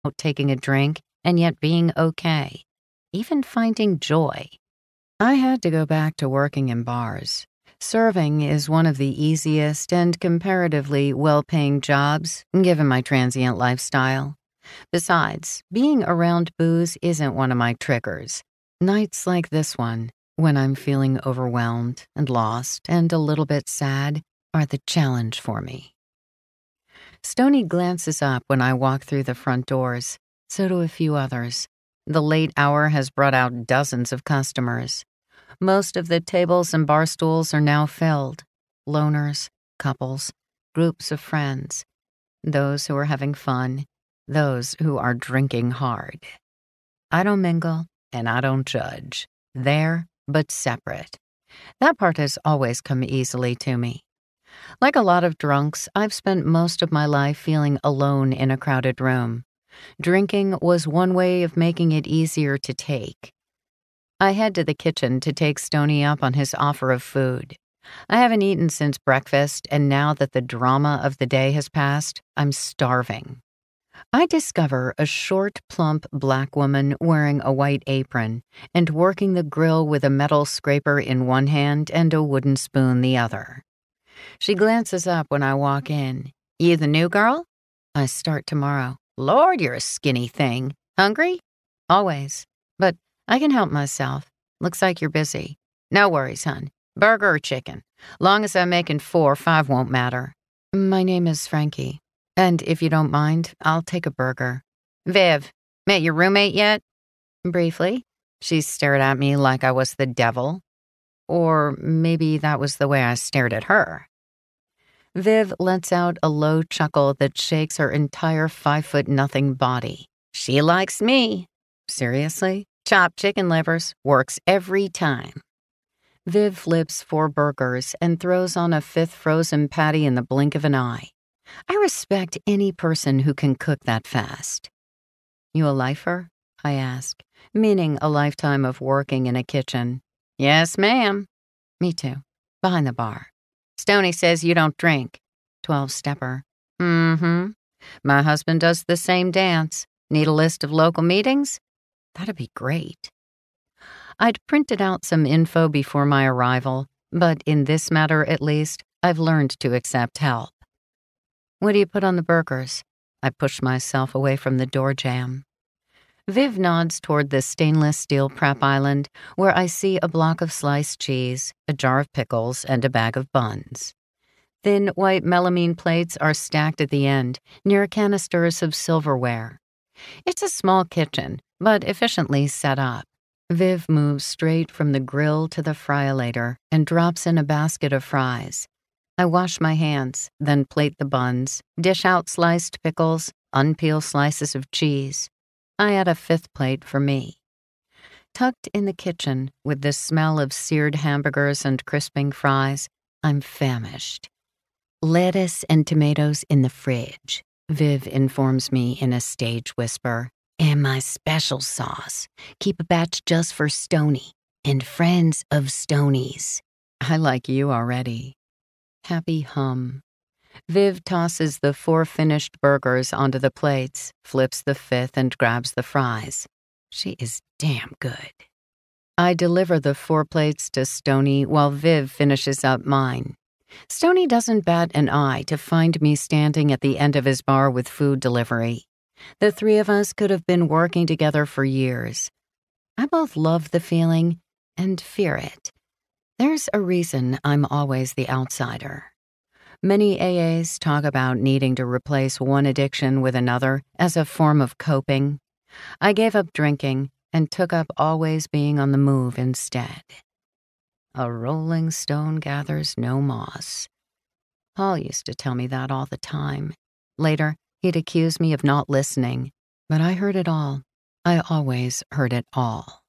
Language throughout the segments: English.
taking a drink and yet being okay, even finding joy. I had to go back to working in bars. Serving is one of the easiest and comparatively well-paying jobs, given my transient lifestyle. Besides, being around booze isn't one of my triggers. Nights like this one, when I'm feeling overwhelmed and lost and a little bit sad, are the challenge for me. Stoney glances up when I walk through the front doors. So do a few others. The late hour has brought out dozens of customers. Most of the tables and bar stools are now filled. Loners, couples, groups of friends. Those who are having fun, those who are drinking hard. I don't mingle, and I don't judge. There, but separate. That part has always come easily to me. Like a lot of drunks, I've spent most of my life feeling alone in a crowded room. Drinking was one way of making it easier to take. I head to the kitchen to take Stoney up on his offer of food. I haven't eaten since breakfast, and now that the drama of the day has passed, I'm starving. I discover a short, plump black woman wearing a white apron and working the grill with a metal scraper in one hand and a wooden spoon the other. She glances up when I walk in. "You the new girl?" "I start tomorrow." "Lord, you're a skinny thing. Hungry?" "Always. But I can help myself. Looks like you're busy." "No worries, hun. Burger or chicken? Long as I'm making 4, 5 won't matter." "My name is Frankie. And if you don't mind, I'll take a burger." "Viv, met your roommate yet?" "Briefly." She stared at me like I was the devil. Or maybe that was the way I stared at her. Viv lets out a low chuckle that shakes her entire 5'0" body. "She likes me." "Seriously?" "Chopped chicken livers. Works every time." Viv flips 4 burgers and throws on a 5th frozen patty in the blink of an eye. I respect any person who can cook that fast. "You a lifer?" I ask, meaning a lifetime of working in a kitchen. "Yes, ma'am." "Me too. Behind the bar." "Stoney says you don't drink." 12-stepper. "Mm-hmm. My husband does the same dance. Need a list of local meetings?" "That'd be great." I'd printed out some info before my arrival, but in this matter at least, I've learned to accept help. "What do you put on the burgers?" I push myself away from the door jamb. Viv nods toward the stainless steel prep island, where I see a block of sliced cheese, a jar of pickles, and a bag of buns. Thin white melamine plates are stacked at the end, near canisters of silverware. It's a small kitchen, but efficiently set up. Viv moves straight from the grill to the fryolator and drops in a basket of fries. I wash my hands, then plate the buns, dish out sliced pickles, unpeel slices of cheese. I add a 5th plate for me. Tucked in the kitchen, with the smell of seared hamburgers and crisping fries, I'm famished. "Lettuce and tomatoes in the fridge," Viv informs me in a stage whisper. "And my special sauce. Keep a batch just for Stoney and friends of Stoney's." I like you already. Happy hum. Viv tosses the 4 finished burgers onto the plates, flips the 5th, and grabs the fries. She is damn good. I deliver the 4 plates to Stoney while Viv finishes up mine. Stoney doesn't bat an eye to find me standing at the end of his bar with food delivery. The 3 of us could have been working together for years. I both love the feeling and fear it. There's a reason I'm always the outsider. Many AAs talk about needing to replace one addiction with another as a form of coping. I gave up drinking and took up always being on the move instead. A rolling stone gathers no moss. Paul used to tell me that all the time. Later, he'd accuse me of not listening, but I heard it all. I always heard it all.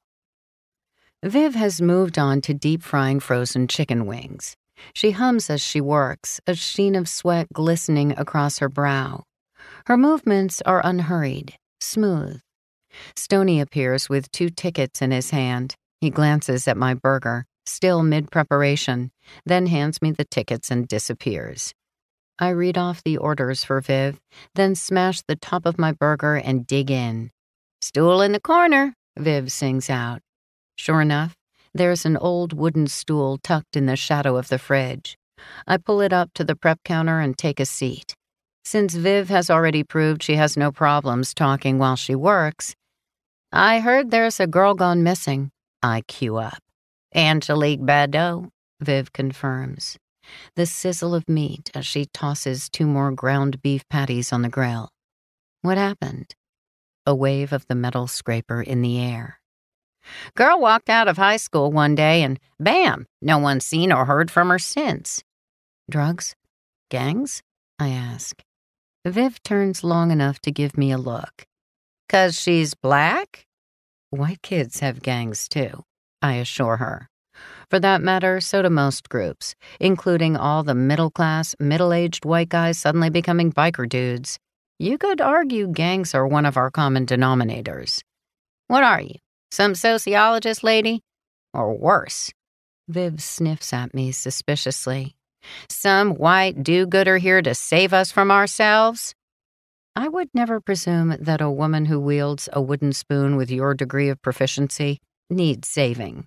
Viv has moved on to deep-frying frozen chicken wings. She hums as she works, a sheen of sweat glistening across her brow. Her movements are unhurried, smooth. Stoney appears with 2 tickets in his hand. He glances at my burger, still mid-preparation, then hands me the tickets and disappears. I read off the orders for Viv, then smash the top of my burger and dig in. "Stool in the corner," Viv sings out. Sure enough, there's an old wooden stool tucked in the shadow of the fridge. I pull it up to the prep counter and take a seat. Since Viv has already proved she has no problems talking while she works, "I heard there's a girl gone missing," I cue up. "Angelique Badeau," Viv confirms. The sizzle of meat as she tosses 2 more ground beef patties on the grill. What happened? A wave of the metal scraper in the air. "Girl walked out of high school one day and bam, no one's seen or heard from her since." "Drugs? Gangs?" I ask. Viv turns long enough to give me a look. "'Cause she's black?" "White kids have gangs too," I assure her. For that matter, so do most groups, including all the middle-class, middle-aged white guys suddenly becoming biker dudes. You could argue gangs are one of our common denominators. "What are you, some sociologist lady? Or worse?" Viv sniffs at me suspiciously. "Some white do-gooder here to save us from ourselves?" I would never presume that a woman who wields a wooden spoon with your degree of proficiency needs saving.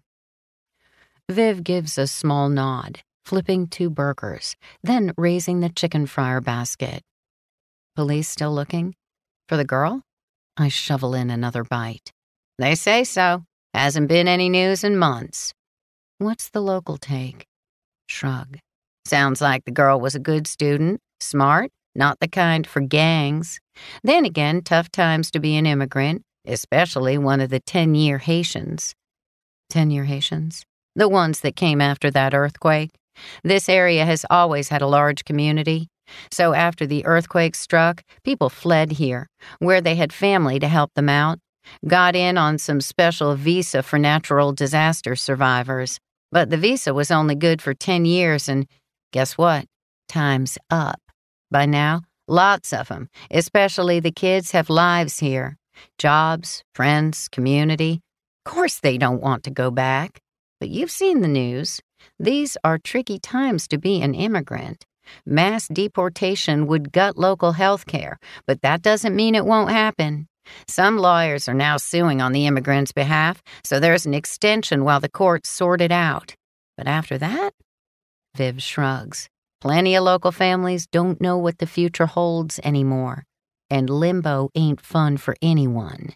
Viv gives a small nod, flipping 2 burgers, then raising the chicken fryer basket. "Police still looking? For the girl?" I shovel in another bite. "They say so. Hasn't been any news in months." "What's the local take?" Shrug. "Sounds like the girl was a good student, smart, not the kind for gangs. Then again, tough times to be an immigrant, especially one of the 10-year Haitians." 10-year Haitians? The ones that came after that earthquake. This area has always had a large community. So after the earthquake struck, people fled here, where they had family to help them out. Got in on some special visa for natural disaster survivors. But the visa was only good for 10 years, and guess what? Time's up. By now, lots of them, especially the kids, have lives here. Jobs, friends, community. Of course they don't want to go back. But you've seen the news. These are tricky times to be an immigrant. Mass deportation would gut local health care, but that doesn't mean it won't happen. Some lawyers are now suing on the immigrants' behalf, so there's an extension while the courts sort it out. But after that? Viv shrugs. Plenty of local families don't know what the future holds anymore, and limbo ain't fun for anyone.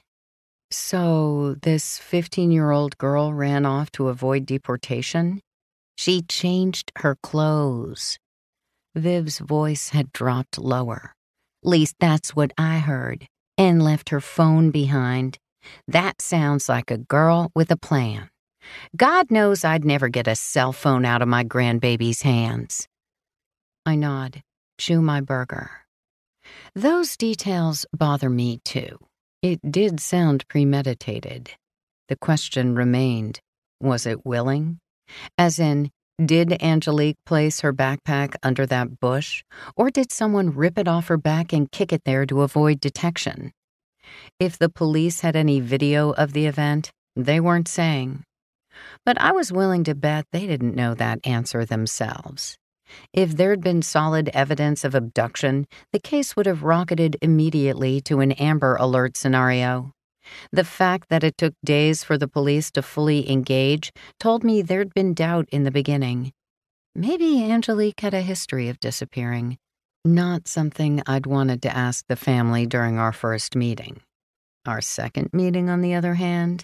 So this 15-year-old girl ran off to avoid deportation? She changed her clothes. Viv's voice had dropped lower. Least that's what I heard. And left her phone behind. That sounds like a girl with a plan. God knows I'd never get a cell phone out of my grandbaby's hands. I nod, chew my burger. Those details bother me too. It did sound premeditated. The question remained, was it willing? As in, did Angelique place her backpack under that bush, or did someone rip it off her back and kick it there to avoid detection? If the police had any video of the event, they weren't saying. But I was willing to bet they didn't know that answer themselves. If there'd been solid evidence of abduction, the case would have rocketed immediately to an Amber Alert scenario. The fact that it took days for the police to fully engage told me there'd been doubt in the beginning. Maybe Angelique had a history of disappearing. Not something I'd wanted to ask the family during our first meeting. Our second meeting, on the other hand?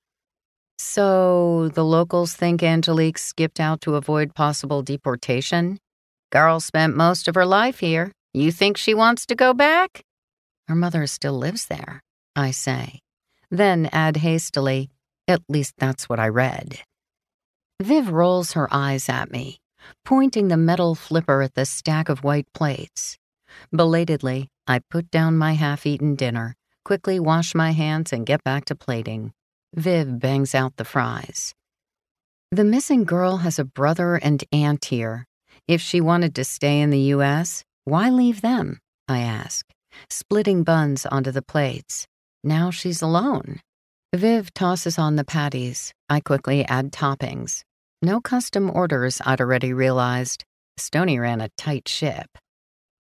So, the locals think Angelique skipped out to avoid possible deportation? Girl spent most of her life here. You think she wants to go back? Her mother still lives there, I say. Then add hastily, at least that's what I read. Viv rolls her eyes at me, pointing the metal flipper at the stack of white plates. Belatedly, I put down my half-eaten dinner, quickly wash my hands, and get back to plating. Viv bangs out the fries. The missing girl has a brother and aunt here. If she wanted to stay in the U.S., why leave them? I ask, splitting buns onto the plates. Now she's alone. Viv tosses on the patties. I quickly add toppings. No custom orders, I'd already realized. Stoney ran a tight ship.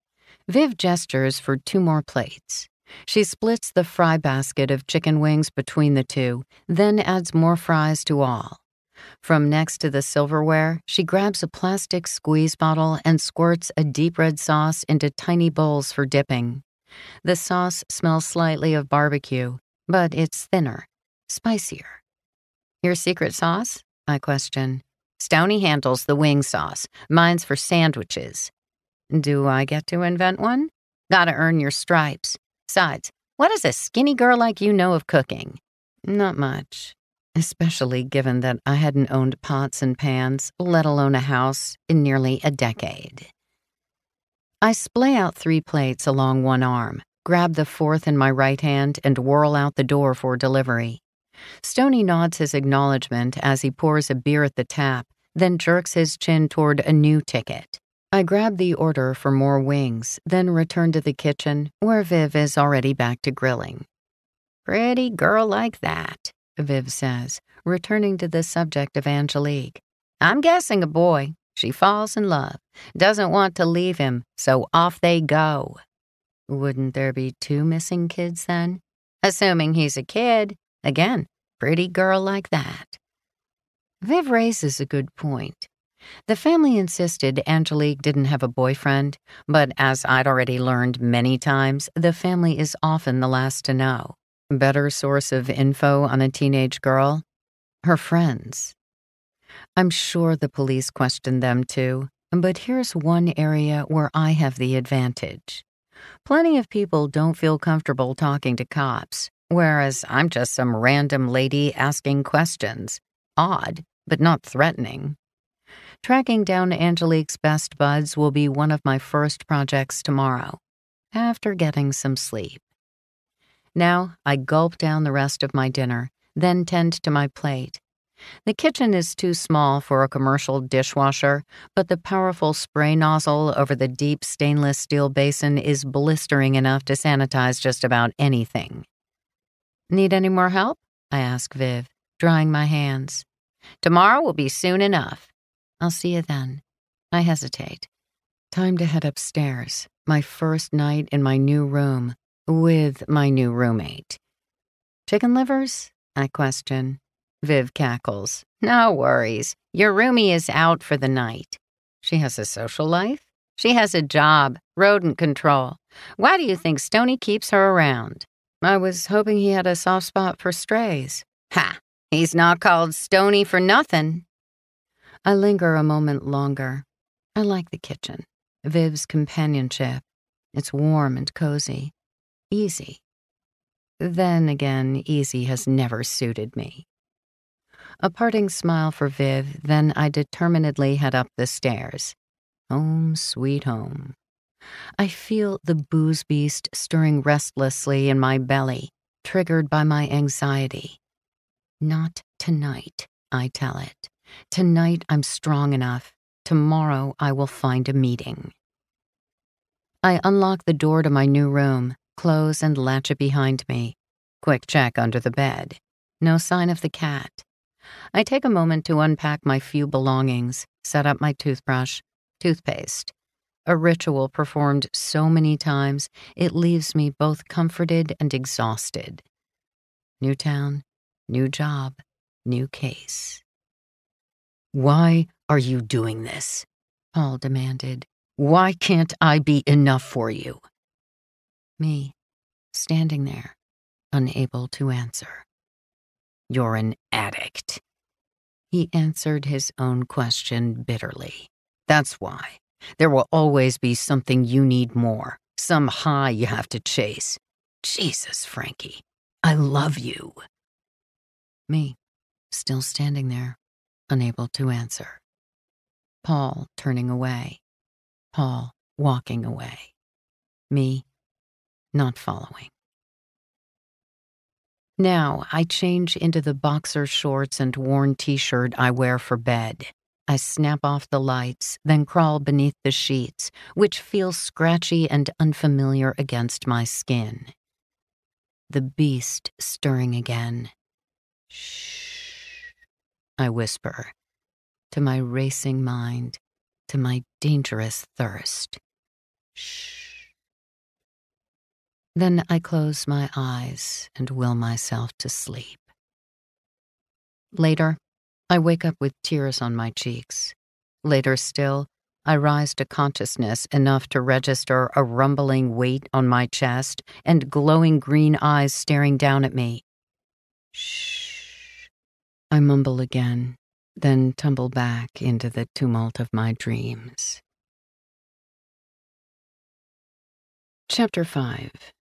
Viv gestures for 2 more plates. She splits the fry basket of chicken wings between the two, then adds more fries to all. From next to the silverware, she grabs a plastic squeeze bottle and squirts a deep red sauce into tiny bowls for dipping. The sauce smells slightly of barbecue, but it's thinner, spicier. Your secret sauce? I question. Stoney handles the wing sauce. Mine's for sandwiches. Do I get to invent one? Gotta earn your stripes. Besides, what does a skinny girl like you know of cooking? Not much, especially given that I hadn't owned pots and pans, let alone a house, in nearly a decade. I splay out 3 plates along one arm, grab the 4th in my right hand, and whirl out the door for delivery. Stoney nods his acknowledgement as he pours a beer at the tap, then jerks his chin toward a new ticket. I grab the order for more wings, then return to the kitchen, where Viv is already back to grilling. Pretty girl like that, Viv says, returning to the subject of Angelique. I'm guessing a boy. She falls in love, doesn't want to leave him, so off they go. Wouldn't there be 2 missing kids then? Assuming he's a kid. Again, pretty girl like that. Viv raises a good point. The family insisted Angelique didn't have a boyfriend, but as I'd already learned many times, the family is often the last to know. Better source of info on a teenage girl? Her friends. I'm sure the police questioned them too, but here's one area where I have the advantage. Plenty of people don't feel comfortable talking to cops, whereas I'm just some random lady asking questions. Odd, but not threatening. Tracking down Angelique's best buds will be one of my first projects tomorrow, after getting some sleep. Now, I gulp down the rest of my dinner, then tend to my plate. The kitchen is too small for a commercial dishwasher, but the powerful spray nozzle over the deep stainless steel basin is blistering enough to sanitize just about anything. Need any more help? I ask Viv, drying my hands. Tomorrow will be soon enough. I'll see you then. I hesitate. Time to head upstairs, my first night in my new room, with my new roommate. Chicken livers? I question. Viv cackles. No worries. Your roomie is out for the night. She has a social life? She has a job, rodent control. Why do you think Stoney keeps her around? I was hoping he had a soft spot for strays. Ha! He's not called Stoney for nothing. I linger a moment longer. I like the kitchen, Viv's companionship. It's warm and cozy. Easy. Then again, easy has never suited me. A parting smile for Viv, then I determinedly head up the stairs. Home, sweet home. I feel the booze beast stirring restlessly in my belly, triggered by my anxiety. Not tonight, I tell it. Tonight I'm strong enough. Tomorrow I will find a meeting. I unlock the door to my new room, close and latch it behind me. Quick check under the bed. No sign of the cat. I take a moment to unpack my few belongings, set up my toothbrush, toothpaste. A ritual performed so many times, it leaves me both comforted and exhausted. New town, new job, new case. Why are you doing this? Paul demanded. Why can't I be enough for you? Me, standing there, unable to answer. You're an addict. He answered his own question bitterly. That's why. There will always be something you need more, some high you have to chase. Jesus, Frankie, I love you. Me, still standing there, unable to answer. Paul turning away. Paul walking away. Me, not following. Now, I change into the boxer shorts and worn t-shirt I wear for bed. I snap off the lights, then crawl beneath the sheets, which feel scratchy and unfamiliar against my skin. The beast stirring again. Shh, I whisper, to my racing mind, to my dangerous thirst. Shh. Then I close my eyes and will myself to sleep. Later, I wake up with tears on my cheeks. Later still, I rise to consciousness enough to register a rumbling weight on my chest and glowing green eyes staring down at me. Shh. I mumble again, then tumble back into the tumult of my dreams. Chapter 5.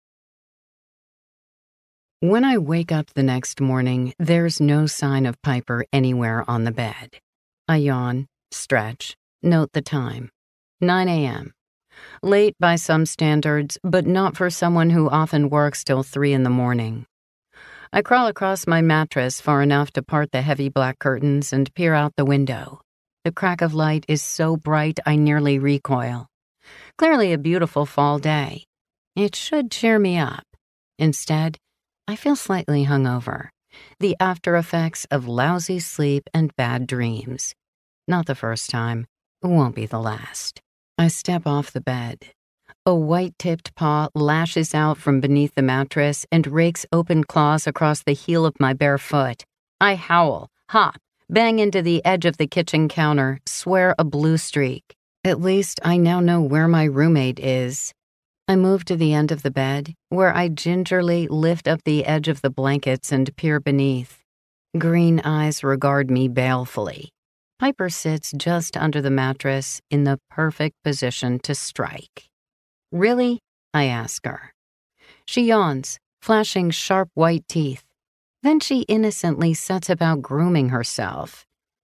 When I wake up the next morning, there's no sign of Piper anywhere on the bed. I yawn, stretch, note the time. 9 a.m. Late by some standards, but not for someone who often works till 3 in the morning. I crawl across my mattress far enough to part the heavy black curtains and peer out the window. The crack of light is so bright I nearly recoil. Clearly a beautiful fall day. It should cheer me up. Instead, I feel slightly hungover, the after effects of lousy sleep and bad dreams. Not the first time, won't be the last. I step off the bed. A white-tipped paw lashes out from beneath the mattress and rakes open claws across the heel of my bare foot. I howl, hop, bang into the edge of the kitchen counter, swear a blue streak. At least I now know where my roommate is. I move to the end of the bed, where I gingerly lift up the edge of the blankets and peer beneath. Green eyes regard me balefully. Piper sits just under the mattress in the perfect position to strike. Really? I ask her. She yawns, flashing sharp white teeth. Then she innocently sets about grooming herself.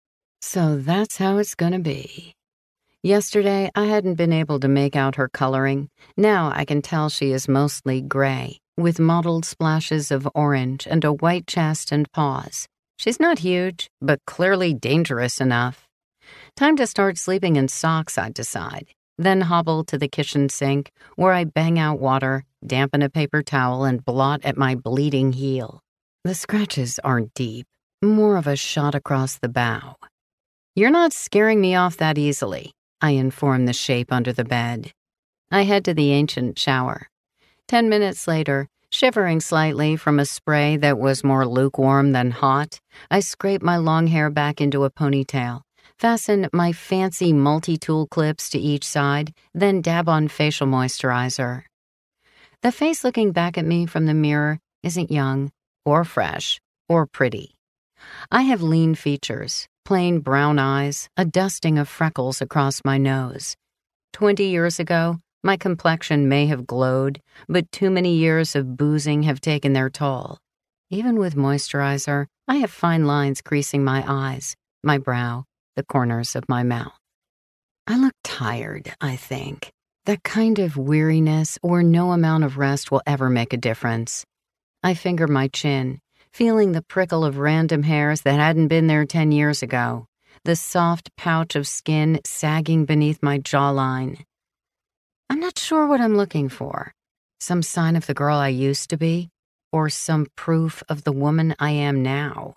So that's how it's gonna be. Yesterday, I hadn't been able to make out her coloring. Now I can tell she is mostly gray, with mottled splashes of orange and a white chest and paws. She's not huge, but clearly dangerous enough. Time to start sleeping in socks, I decide. Then hobble to the kitchen sink, where I bang out water, dampen a paper towel, and blot at my bleeding heel. The scratches aren't deep, more of a shot across the bow. You're not scaring me off that easily, I inform the shape under the bed. I head to the ancient shower. 10 minutes later, shivering slightly from a spray that was more lukewarm than hot, I scrape my long hair back into a ponytail, fasten my fancy multi-tool clips to each side, then dab on facial moisturizer. The face looking back at me from the mirror isn't young, or fresh, or pretty. I have lean features, plain brown eyes, a dusting of freckles across my nose. 20 years ago, my complexion may have glowed, but too many years of boozing have taken their toll. Even with moisturizer, I have fine lines creasing my eyes, my brow, the corners of my mouth. I look tired, I think. That kind of weariness where no amount of rest will ever make a difference. I finger my chin, feeling the prickle of random hairs that hadn't been there 10 years ago, the soft pouch of skin sagging beneath my jawline. I'm not sure what I'm looking for. Some sign of the girl I used to be, or some proof of the woman I am now.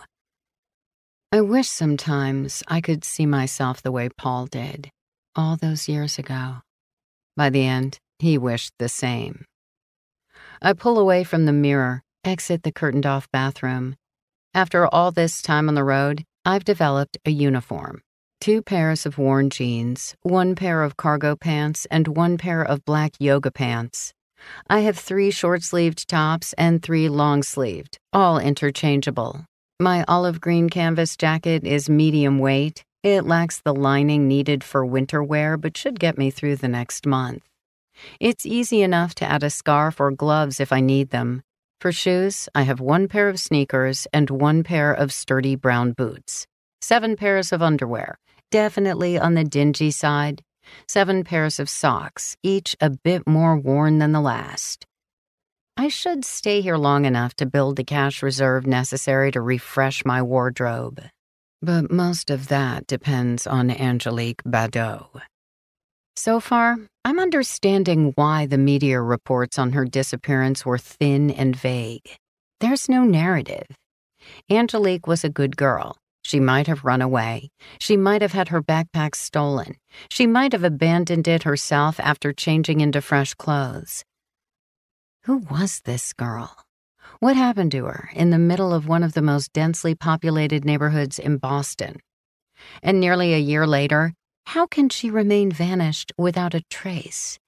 I wish sometimes I could see myself the way Paul did, all those years ago. By the end, he wished the same. I pull away from the mirror, exit the curtained-off bathroom. After all this time on the road, I've developed a uniform. 2 pairs of worn jeans, 1 pair of cargo pants, and 1 pair of black yoga pants. I have 3 short-sleeved tops and 3 long-sleeved, all interchangeable. My olive green canvas jacket is medium weight. It lacks the lining needed for winter wear, but should get me through the next month. It's easy enough to add a scarf or gloves if I need them. For shoes, I have 1 pair of sneakers and 1 pair of sturdy brown boots. 7 pairs of underwear, definitely on the dingy side. 7 pairs of socks, each a bit more worn than the last. I should stay here long enough to build the cash reserve necessary to refresh my wardrobe. But most of that depends on Angelique Badeau. So far, I'm understanding why the media reports on her disappearance were thin and vague. There's no narrative. Angelique was a good girl. She might have run away. She might have had her backpack stolen. She might have abandoned it herself after changing into fresh clothes. Who was this girl? What happened to her in the middle of one of the most densely populated neighborhoods in Boston? And nearly a year later, how can she remain vanished without a trace?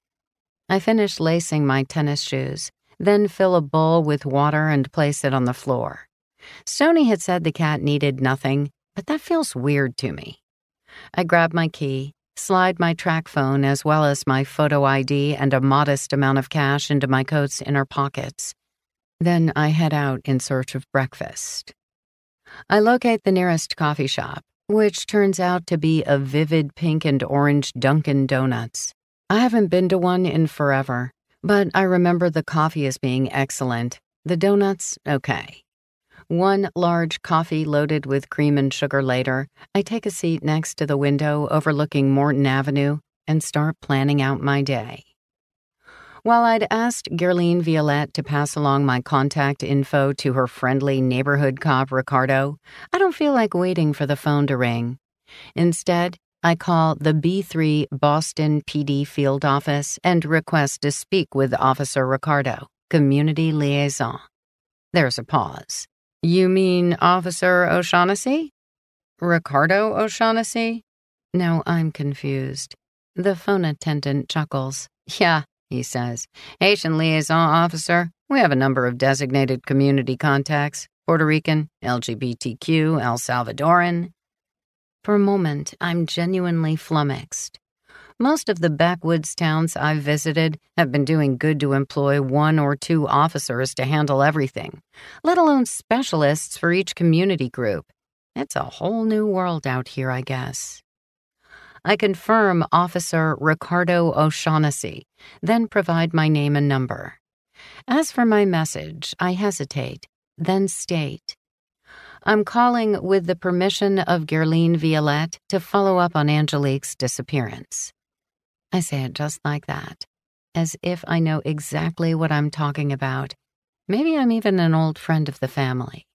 I finish lacing my tennis shoes, then fill a bowl with water and place it on the floor. Stoney had said the cat needed nothing, but that feels weird to me. I grab my key, slide my track phone as well as my photo ID and a modest amount of cash into my coat's inner pockets. Then I head out in search of breakfast. I locate the nearest coffee shop, which turns out to be a vivid pink and orange Dunkin' Donuts. I haven't been to one in forever, but I remember the coffee as being excellent. The donuts, okay. One large coffee loaded with cream and sugar later, I take a seat next to the window overlooking Morton Avenue and start planning out my day. While I'd asked Guerline Violette to pass along my contact info to her friendly neighborhood cop, Ricardo, I don't feel like waiting for the phone to ring. Instead, I call the B3 Boston PD field office and request to speak with Officer Ricardo, Community Liaison. There's a pause. You mean Officer O'Shaughnessy? Ricardo O'Shaughnessy? No, I'm confused. The phone attendant chuckles. Yeah, he says. Haitian liaison officer. We have a number of designated community contacts. Puerto Rican, LGBTQ, El Salvadoran. For a moment, I'm genuinely flummoxed. Most of the backwoods towns I've visited have been doing good to employ 1 or 2 officers to handle everything, let alone specialists for each community group. It's a whole new world out here, I guess. I confirm Officer Ricardo O'Shaughnessy, then provide my name and number. As for my message, I hesitate, then state. I'm calling with the permission of Guerline Violette to follow up on Angelique's disappearance. I say it just like that, as if I know exactly what I'm talking about. Maybe I'm even an old friend of the family.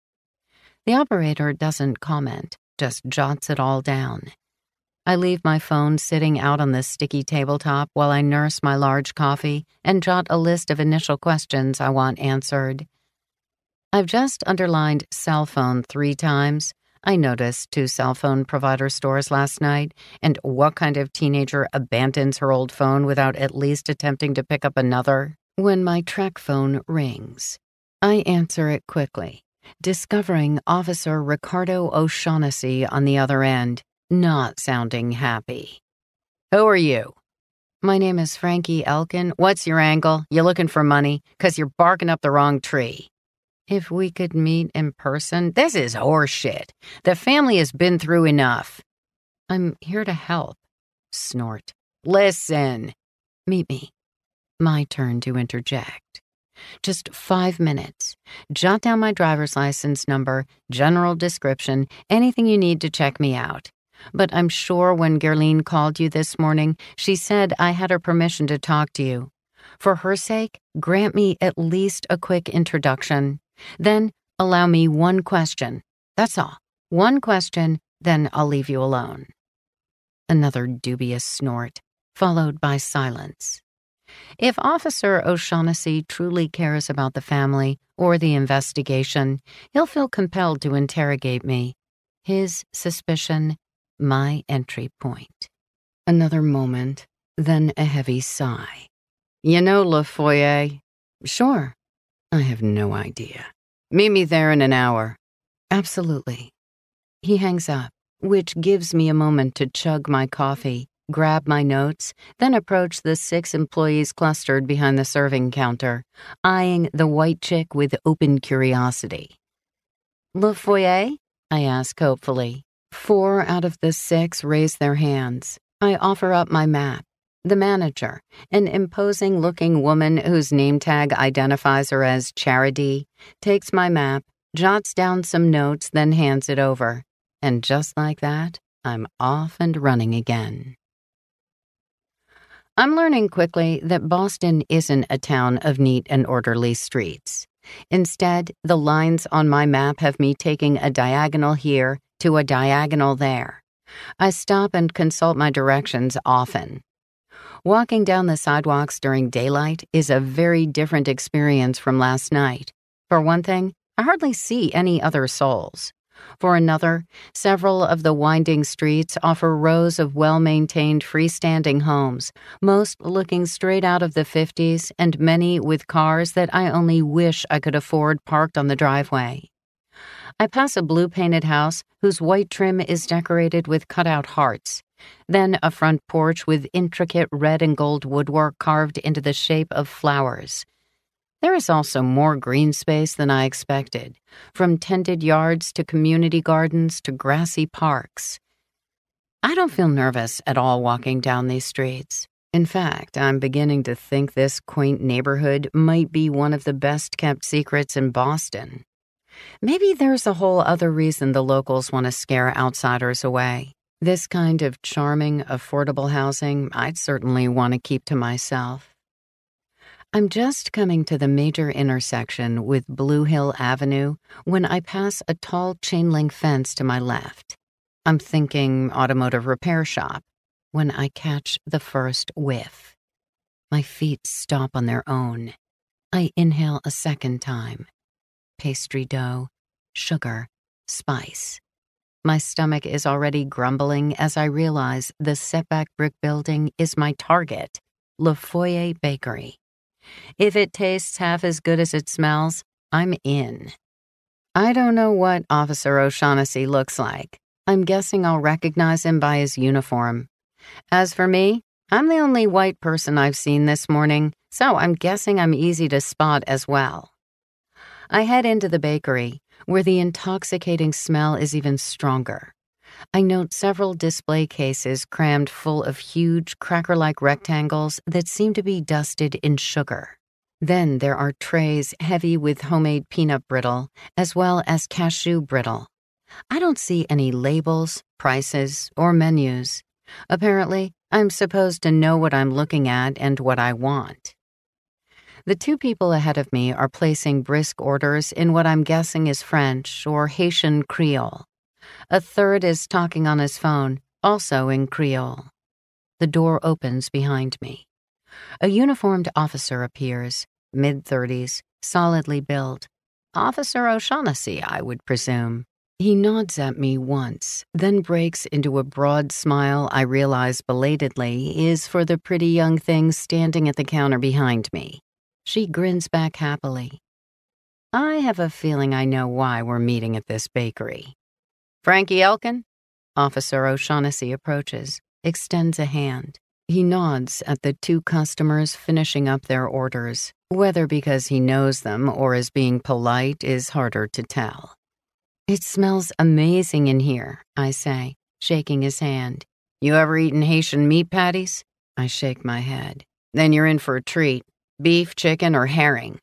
The operator doesn't comment, just jots it all down. I leave my phone sitting out on the sticky tabletop while I nurse my large coffee and jot a list of initial questions I want answered. I've just underlined cell phone 3 times. I noticed 2 cell phone provider stores last night, and what kind of teenager abandons her old phone without at least attempting to pick up another? When my track phone rings, I answer it quickly, discovering Officer Ricardo O'Shaughnessy on the other end, not sounding happy. Who are you? My name is Frankie Elkin. What's your angle? You looking for money? 'Cause you're barking up the wrong tree. If we could meet in person. This is horseshit. The family has been through enough. I'm here to help. Snort. Listen. Meet me. My turn to interject. Just 5 minutes. Jot down my driver's license number, general description, anything you need to check me out. But I'm sure when Guerline called you this morning, she said I had her permission to talk to you. For her sake, grant me at least a quick introduction. Then allow me 1 question. That's all. 1 question, then I'll leave you alone. Another dubious snort, followed by silence. If Officer O'Shaughnessy truly cares about the family or the investigation, he'll feel compelled to interrogate me. His suspicion, my entry point. Another moment, then a heavy sigh. You know Le Foyer? Sure. I have no idea. Meet me there in an hour. Absolutely. He hangs up, which gives me a moment to chug my coffee, grab my notes, then approach the 6 employees clustered behind the serving counter, eyeing the white chick with open curiosity. Le Foyer? I ask hopefully. 4 out of the 6 raise their hands. I offer up my map. The manager, an imposing-looking woman whose name tag identifies her as Charity, takes my map, jots down some notes, then hands it over. And just like that, I'm off and running again. I'm learning quickly that Boston isn't a town of neat and orderly streets. Instead, the lines on my map have me taking a diagonal here to a diagonal there. I stop and consult my directions often. Walking down the sidewalks during daylight is a very different experience from last night. For one thing, I hardly see any other souls. For another, several of the winding streets offer rows of well-maintained freestanding homes, most looking straight out of the 50s and many with cars that I only wish I could afford parked on the driveway. I pass a blue-painted house whose white trim is decorated with cutout hearts, then a front porch with intricate red and gold woodwork carved into the shape of flowers. There is also more green space than I expected, from tended yards to community gardens to grassy parks. I don't feel nervous at all walking down these streets. In fact, I'm beginning to think this quaint neighborhood might be one of the best-kept secrets in Boston. Maybe there's a whole other reason the locals want to scare outsiders away. This kind of charming, affordable housing I'd certainly want to keep to myself. I'm just coming to the major intersection with Blue Hill Avenue when I pass a tall chain-link fence to my left. I'm thinking automotive repair shop when I catch the first whiff. My feet stop on their own. I inhale a second time. Pastry dough, sugar, spice. My stomach is already grumbling as I realize the setback brick building is my target, Le Foyer Bakery. If it tastes half as good as it smells, I'm in. I don't know what Officer O'Shaughnessy looks like. I'm guessing I'll recognize him by his uniform. As for me, I'm the only white person I've seen this morning, so I'm guessing I'm easy to spot as well. I head into the bakery, where the intoxicating smell is even stronger. I note several display cases crammed full of huge, cracker-like rectangles that seem to be dusted in sugar. Then there are trays heavy with homemade peanut brittle, as well as cashew brittle. I don't see any labels, prices, or menus. Apparently, I'm supposed to know what I'm looking at and what I want. The two people ahead of me are placing brisk orders in what I'm guessing is French or Haitian Creole. A third is talking on his phone, also in Creole. The door opens behind me. A uniformed officer appears, mid-30s, solidly built. Officer O'Shaughnessy, I would presume. He nods at me once, then breaks into a broad smile I realize belatedly is for the pretty young thing standing at the counter behind me. She grins back happily. I have a feeling I know why we're meeting at this bakery. Frankie Elkin? Officer O'Shaughnessy approaches, extends a hand. He nods at the two customers finishing up their orders. Whether because he knows them or is being polite is harder to tell. It smells amazing in here, I say, shaking his hand. You ever eaten Haitian meat patties? I shake my head. Then you're in for a treat. Beef, chicken, or herring?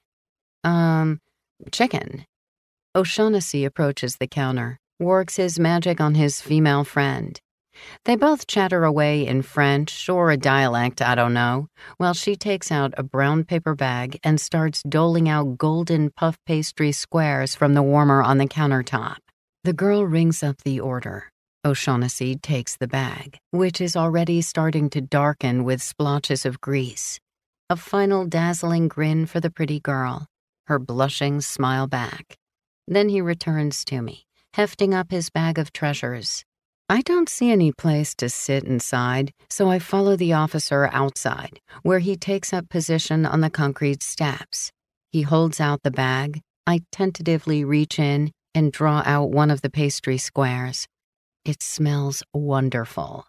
Chicken. O'Shaughnessy approaches the counter, works his magic on his female friend. They both chatter away in French or a dialect I don't know, while she takes out a brown paper bag and starts doling out golden puff pastry squares from the warmer on the countertop. The girl rings up the order. O'Shaughnessy takes the bag, which is already starting to darken with splotches of grease. A final dazzling grin for the pretty girl. Her blushing smile back. Then he returns to me, hefting up his bag of treasures. I don't see any place to sit inside, so I follow the officer outside, where he takes up position on the concrete steps. He holds out the bag. I tentatively reach in and draw out one of the pastry squares. It smells wonderful.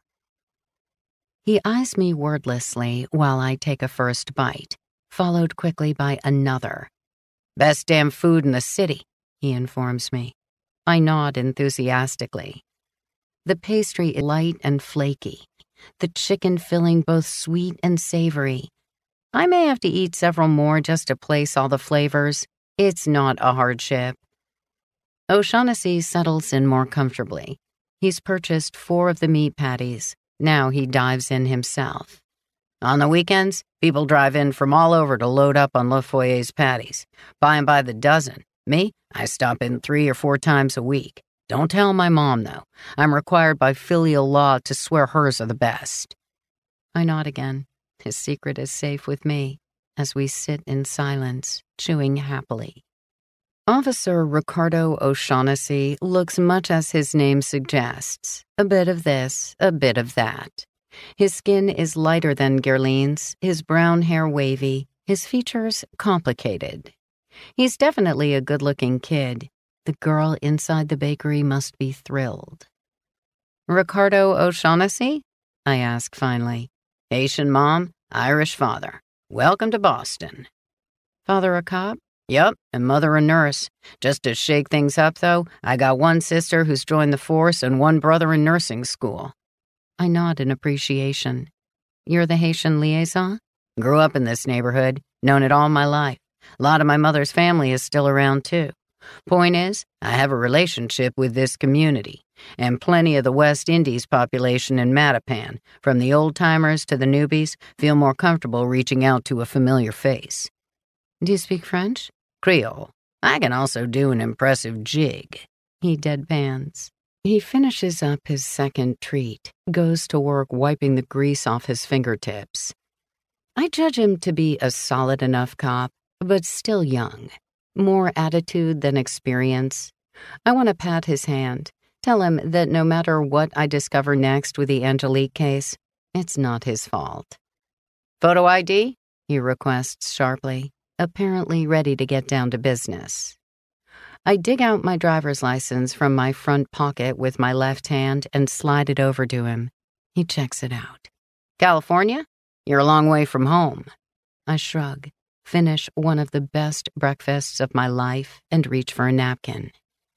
He eyes me wordlessly while I take a first bite, followed quickly by another. Best damn food in the city, he informs me. I nod enthusiastically. The pastry is light and flaky, the chicken filling both sweet and savory. I may have to eat several more just to place all the flavors. It's not a hardship. O'Shaughnessy settles in more comfortably. He's purchased 4 of the meat patties. Now he dives in himself. On the weekends, people drive in from all over to load up on Le Foyer's patties, buy 'em by the dozen. Me, I stop in 3 or 4 times a week. Don't tell my mom, though. I'm required by filial law to swear hers are the best. I nod again. His secret is safe with me, as we sit in silence, chewing happily. Officer Ricardo O'Shaughnessy looks much as his name suggests, a bit of this, a bit of that. His skin is lighter than Gerline's, his brown hair wavy, his features complicated. He's definitely a good-looking kid. The girl inside the bakery must be thrilled. "Ricardo O'Shaughnessy?" I ask finally. "Haitian mom, Irish father. Welcome to Boston." "Father a cop?" "Yup, and mother a nurse. Just to shake things up, though, I got one sister who's joined the force and one brother in nursing school." I nod in appreciation. "You're the Haitian liaison?" "Grew up in this neighborhood, known it all my life. A lot of my mother's family is still around, too. Point is, I have a relationship with this community, and plenty of the West Indies population in Mattapan, from the old-timers to the newbies, feel more comfortable reaching out to a familiar face." "Do you speak French?" "Creole. I can also do an impressive jig." He deadpans. He finishes up his second treat, goes to work wiping the grease off his fingertips. I judge him to be a solid enough cop, but still young. More attitude than experience. I want to pat his hand, tell him that no matter what I discover next with the Angelique case, it's not his fault. "Photo ID?" he requests sharply, apparently ready to get down to business. I dig out my driver's license from my front pocket with my left hand and slide it over to him. He checks it out. "California? You're a long way from home." I shrug, finish one of the best breakfasts of my life, and reach for a napkin.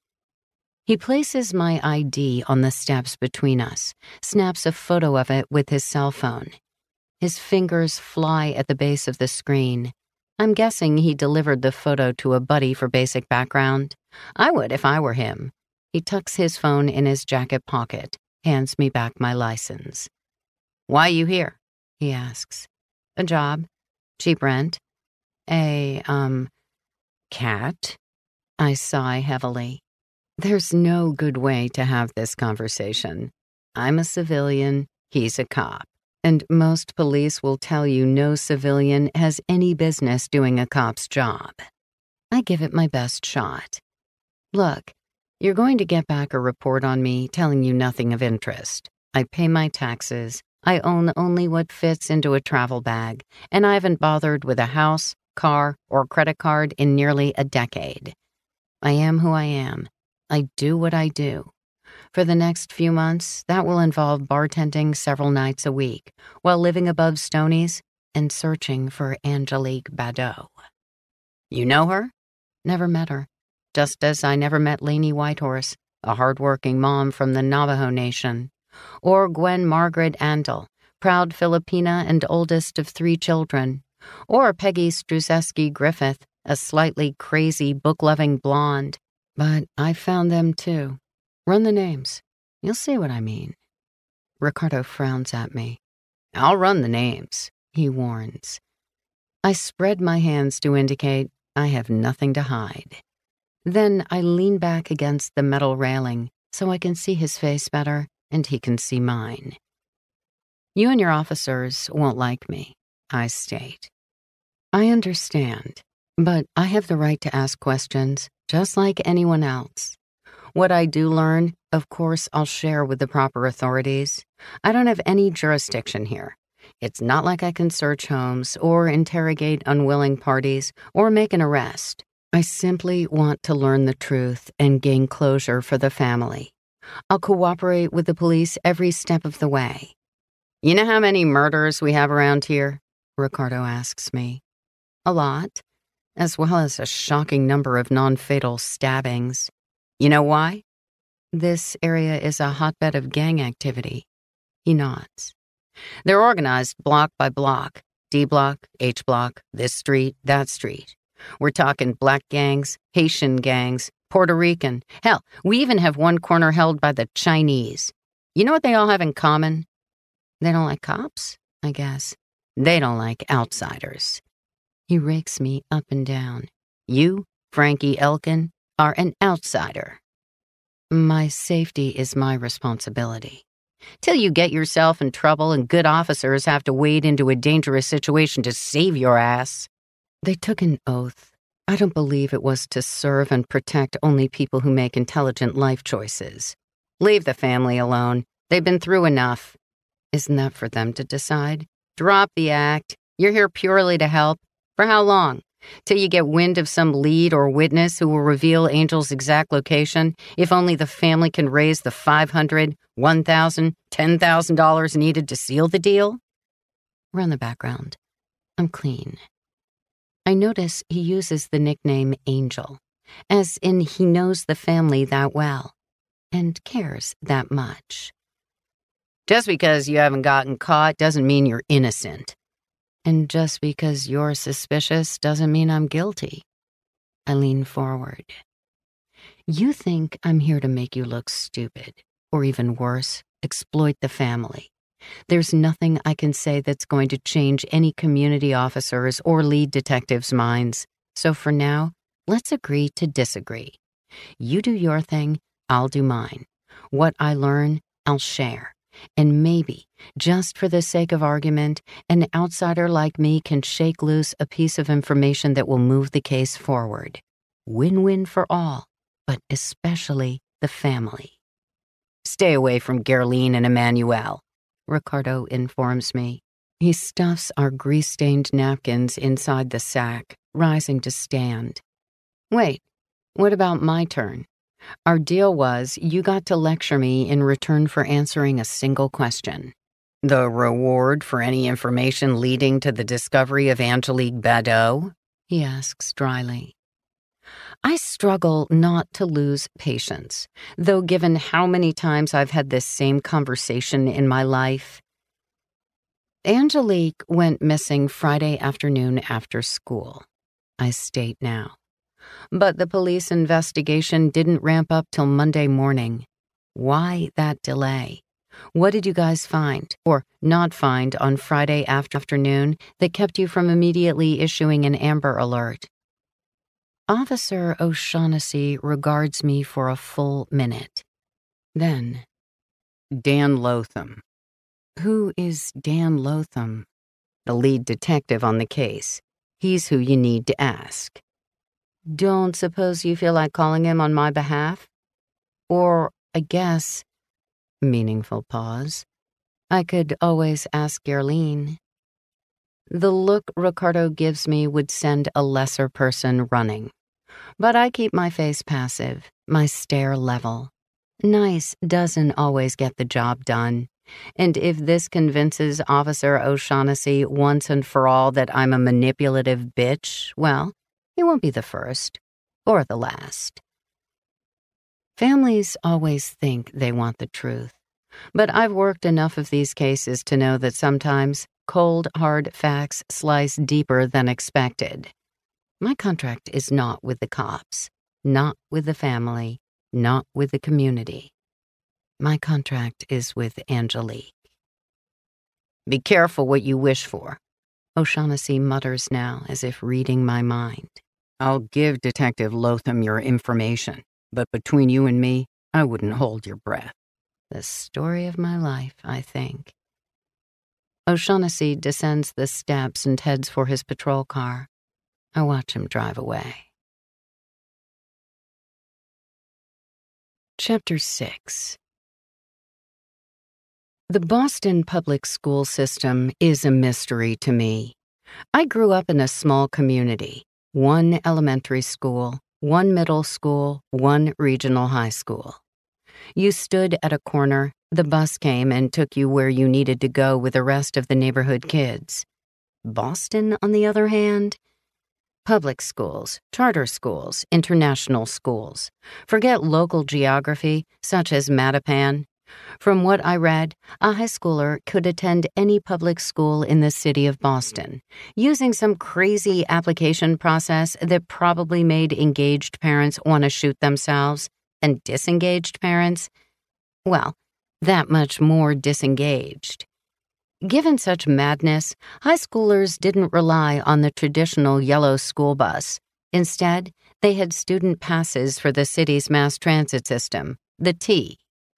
He places my ID on the steps between us, snaps a photo of it with his cell phone. His fingers fly at the base of the screen. I'm guessing he delivered the photo to a buddy for basic background. I would if I were him. He tucks his phone in his jacket pocket, hands me back my license. "Why you here?" he asks. "A job. Cheap rent. A, cat?" I sigh heavily. There's no good way to have this conversation. I'm a civilian, he's a cop. And most police will tell you no civilian has any business doing a cop's job. I give it my best shot. "Look, you're going to get back a report on me telling you nothing of interest. I pay my taxes, I own only what fits into a travel bag, and I haven't bothered with a house, car, or credit card in nearly a decade. I am who I am. I do what I do. For the next few months, that will involve bartending several nights a week while living above Stoney's and searching for Angelique Badeau." "You know her?" "Never met her. Just as I never met Lainey Whitehorse, a hard-working mom from the Navajo Nation. Or Gwen Margaret Andel, proud Filipina and oldest of 3 children. Or Peggy Struzeski Griffith, a slightly crazy, book-loving blonde. But I found them too. Run the names. You'll see what I mean." Ricardo frowns at me. "I'll run the names," he warns. I spread my hands to indicate I have nothing to hide. Then I lean back against the metal railing so I can see his face better and he can see mine. "You and your officers won't like me," I state. I understand, but I have the right to ask questions, just like anyone else. What I do learn, of course, I'll share with the proper authorities. I don't have any jurisdiction here. It's not like I can search homes or interrogate unwilling parties or make an arrest. I simply want to learn the truth and gain closure for the family. I'll cooperate with the police every step of the way. "You know how many murders we have around here?" Ricardo asks me. "A lot, as well as a shocking number of non-fatal stabbings. You know why?" "This area is a hotbed of gang activity." He nods. "They're organized block by block. D block, H block, this street, that street. We're talking black gangs, Haitian gangs, Puerto Rican. Hell, we even have one corner held by the Chinese. You know what they all have in common? They don't like cops, I guess. They don't like outsiders." He rakes me up and down. "You, Frankie Elkin, are an outsider." My safety is my responsibility. till you get yourself in trouble and good officers have to wade into a dangerous situation to save your ass. They took an oath. I don't believe it was to serve and protect only people who make intelligent life choices. Leave the family alone. They've been through enough. Isn't that for them to decide? Drop the act. You're here purely to help. For how long? Till you get wind of some lead or witness who will reveal Angel's exact location, if only the family can raise the $500, $1,000, $10,000 needed to seal the deal? Run the background. I'm clean. I notice he uses the nickname Angel, as in he knows the family that well and cares that much. Just because you haven't gotten caught doesn't mean you're innocent. And just because you're suspicious doesn't mean I'm guilty. I lean forward. You think I'm here to make you look stupid, or even worse, exploit the family. There's nothing I can say that's going to change any community officers or lead detectives' minds. So for now, let's agree to disagree. You do your thing, I'll do mine. What I learn, I'll share. And maybe, just for the sake of argument, an outsider like me can shake loose a piece of information that will move the case forward. Win-win for all, but especially the family. Stay away from Gerline and Emmanuel, Ricardo informs me. He stuffs our grease-stained napkins inside the sack, rising to stand. Wait, what about my turn? Our deal was you got to lecture me in return for answering a single question. The reward for any information leading to the discovery of Angelique Badeau? He asks dryly. I struggle not to lose patience, though given how many times I've had this same conversation in my life. Angelique went missing Friday afternoon after school. I state now. But the police investigation didn't ramp up till Monday morning. Why that delay? What did you guys find, or not find, on Friday afternoon that kept you from immediately issuing an Amber Alert? Officer O'Shaughnessy regards me for a full minute. Then, Dan Lotham. Who is Dan Lotham? The lead detective on the case. He's who you need to ask. Don't suppose you feel like calling him on my behalf? Or, I guess, meaningful pause, I could always ask Gerline. The look Ricardo gives me would send a lesser person running. But I keep my face passive, my stare level. Nice doesn't always get the job done. And if this convinces Officer O'Shaughnessy once and for all that I'm a manipulative bitch, well, he won't be the first, or the last. Families always think they want the truth, but I've worked enough of these cases to know that sometimes cold, hard facts slice deeper than expected. My contract is not with the cops, not with the family, not with the community. My contract is with Angelique. Be careful what you wish for, O'Shaughnessy mutters now as if reading my mind. I'll give Detective Lotham your information, but between you and me, I wouldn't hold your breath. The story of my life, I think. O'Shaughnessy descends the steps and heads for his patrol car. I watch him drive away. Chapter 6. The Boston public school system is a mystery to me. I grew up in a small community. One elementary school, one middle school, one regional high school. You stood at a corner, the bus came and took you where you needed to go with the rest of the neighborhood kids. Boston, on the other hand? Public schools, charter schools, international schools. Forget local geography, such as Mattapan. From what I read, a high schooler could attend any public school in the city of Boston, using some crazy application process that probably made engaged parents want to shoot themselves, and disengaged parents, well, that much more disengaged. Given such madness, high schoolers didn't rely on the traditional yellow school bus. Instead, they had student passes for the city's mass transit system, the T.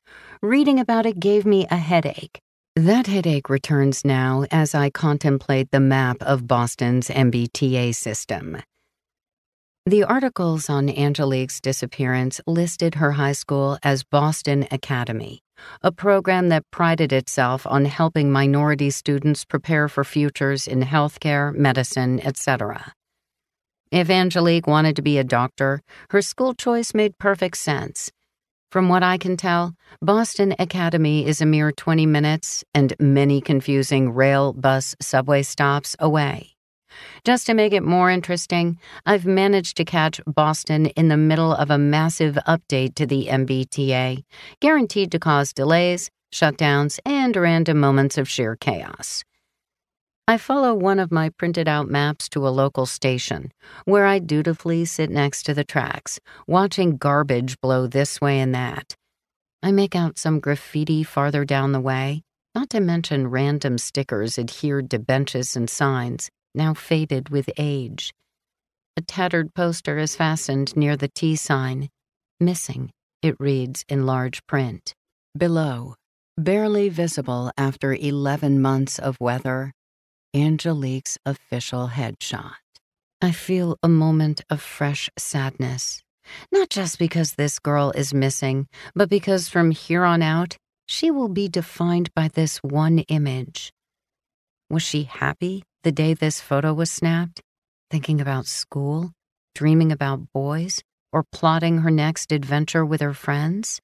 Reading about it gave me a headache. That headache returns now as I contemplate the map of Boston's MBTA system. The articles on Angelique's disappearance listed her high school as Boston Academy, a program that prided itself on helping minority students prepare for futures in healthcare, medicine, etc. If Angelique wanted to be a doctor, her school choice made perfect sense. From what I can tell, Boston Academy is a mere 20 minutes and many confusing rail, bus, subway stops away. Just to make it more interesting, I've managed to catch Boston in the middle of a massive update to the MBTA, guaranteed to cause delays, shutdowns, and random moments of sheer chaos. I follow one of my printed-out maps to a local station, where I dutifully sit next to the tracks, watching garbage blow this way and that. I make out some graffiti farther down the way, not to mention random stickers adhered to benches and signs, now faded with age. A tattered poster is fastened near the T sign. Missing, it reads in large print. Below, barely visible after 11 months of weather, Angelique's official headshot. I feel a moment of fresh sadness, not just because this girl is missing, but because from here on out, she will be defined by this one image. Was she happy the day this photo was snapped, thinking about school, dreaming about boys, or plotting her next adventure with her friends?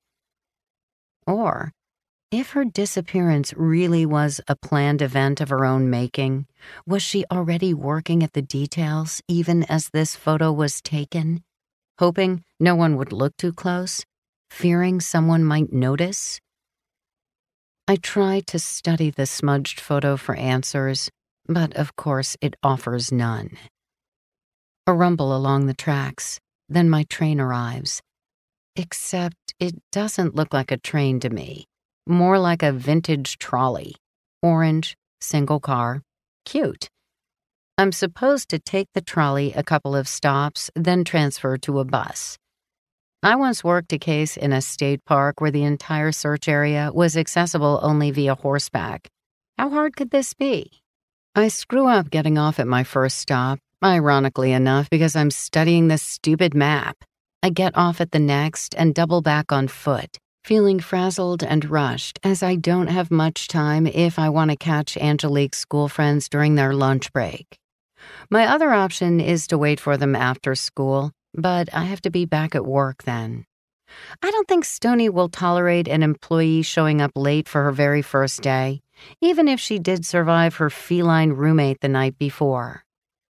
Or, if her disappearance really was a planned event of her own making, was she already working at the details even as this photo was taken, hoping no one would look too close, fearing someone might notice? I try to study the smudged photo for answers, but of course it offers none. A rumble along the tracks, then my train arrives. Except it doesn't look like a train to me, more like a vintage trolley. Orange, single car, cute. I'm supposed to take the trolley a couple of stops, then transfer to a bus. I once worked a case in a state park where the entire search area was accessible only via horseback. How hard could this be? I screw up getting off at my first stop, ironically enough, because I'm studying this stupid map. I get off at the next and double back on foot, feeling frazzled and rushed as I don't have much time if I want to catch Angelique's school friends during their lunch break. My other option is to wait for them after school, but I have to be back at work then. I don't think Stoney will tolerate an employee showing up late for her very first day, even if she did survive her feline roommate the night before.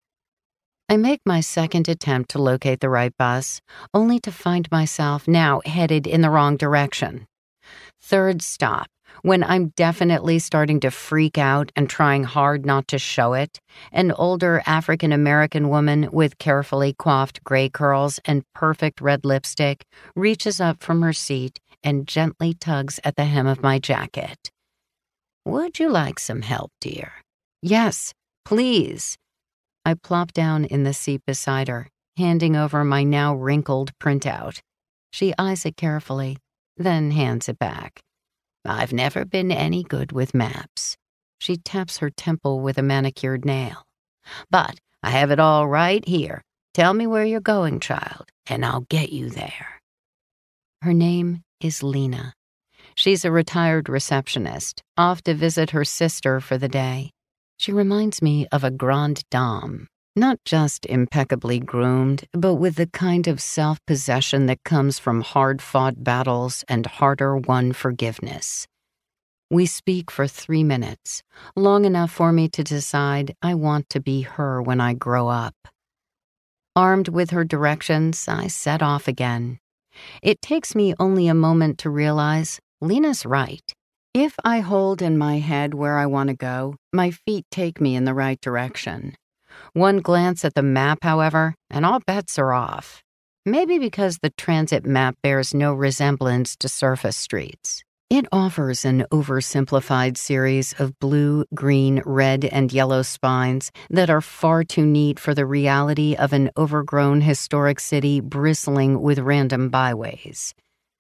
I make my second attempt to locate the right bus, only to find myself now headed in the wrong direction. Third stop, when I'm definitely starting to freak out and trying hard not to show it, an older African-American woman with carefully coiffed gray curls and perfect red lipstick reaches up from her seat and gently tugs at the hem of my jacket. "Would you like some help, dear?" "Yes, please." I plop down in the seat beside her, handing over my now wrinkled printout. She eyes it carefully, then hands it back. "I've never been any good with maps." She taps her temple with a manicured nail. "But I have it all right here. Tell me where you're going, child, and I'll get you there." Her name is Lena. She's a retired receptionist, off to visit her sister for the day. She reminds me of a grande dame, not just impeccably groomed, but with the kind of self-possession that comes from hard-fought battles and harder-won forgiveness. We speak for 3 minutes, long enough for me to decide I want to be her when I grow up. Armed with her directions, I set off again. It takes me only a moment to realize Lena's right. If I hold in my head where I want to go, my feet take me in the right direction. One glance at the map, however, and all bets are off. Maybe because the transit map bears no resemblance to surface streets. It offers an oversimplified series of blue, green, red, and yellow spines that are far too neat for the reality of an overgrown historic city bristling with random byways.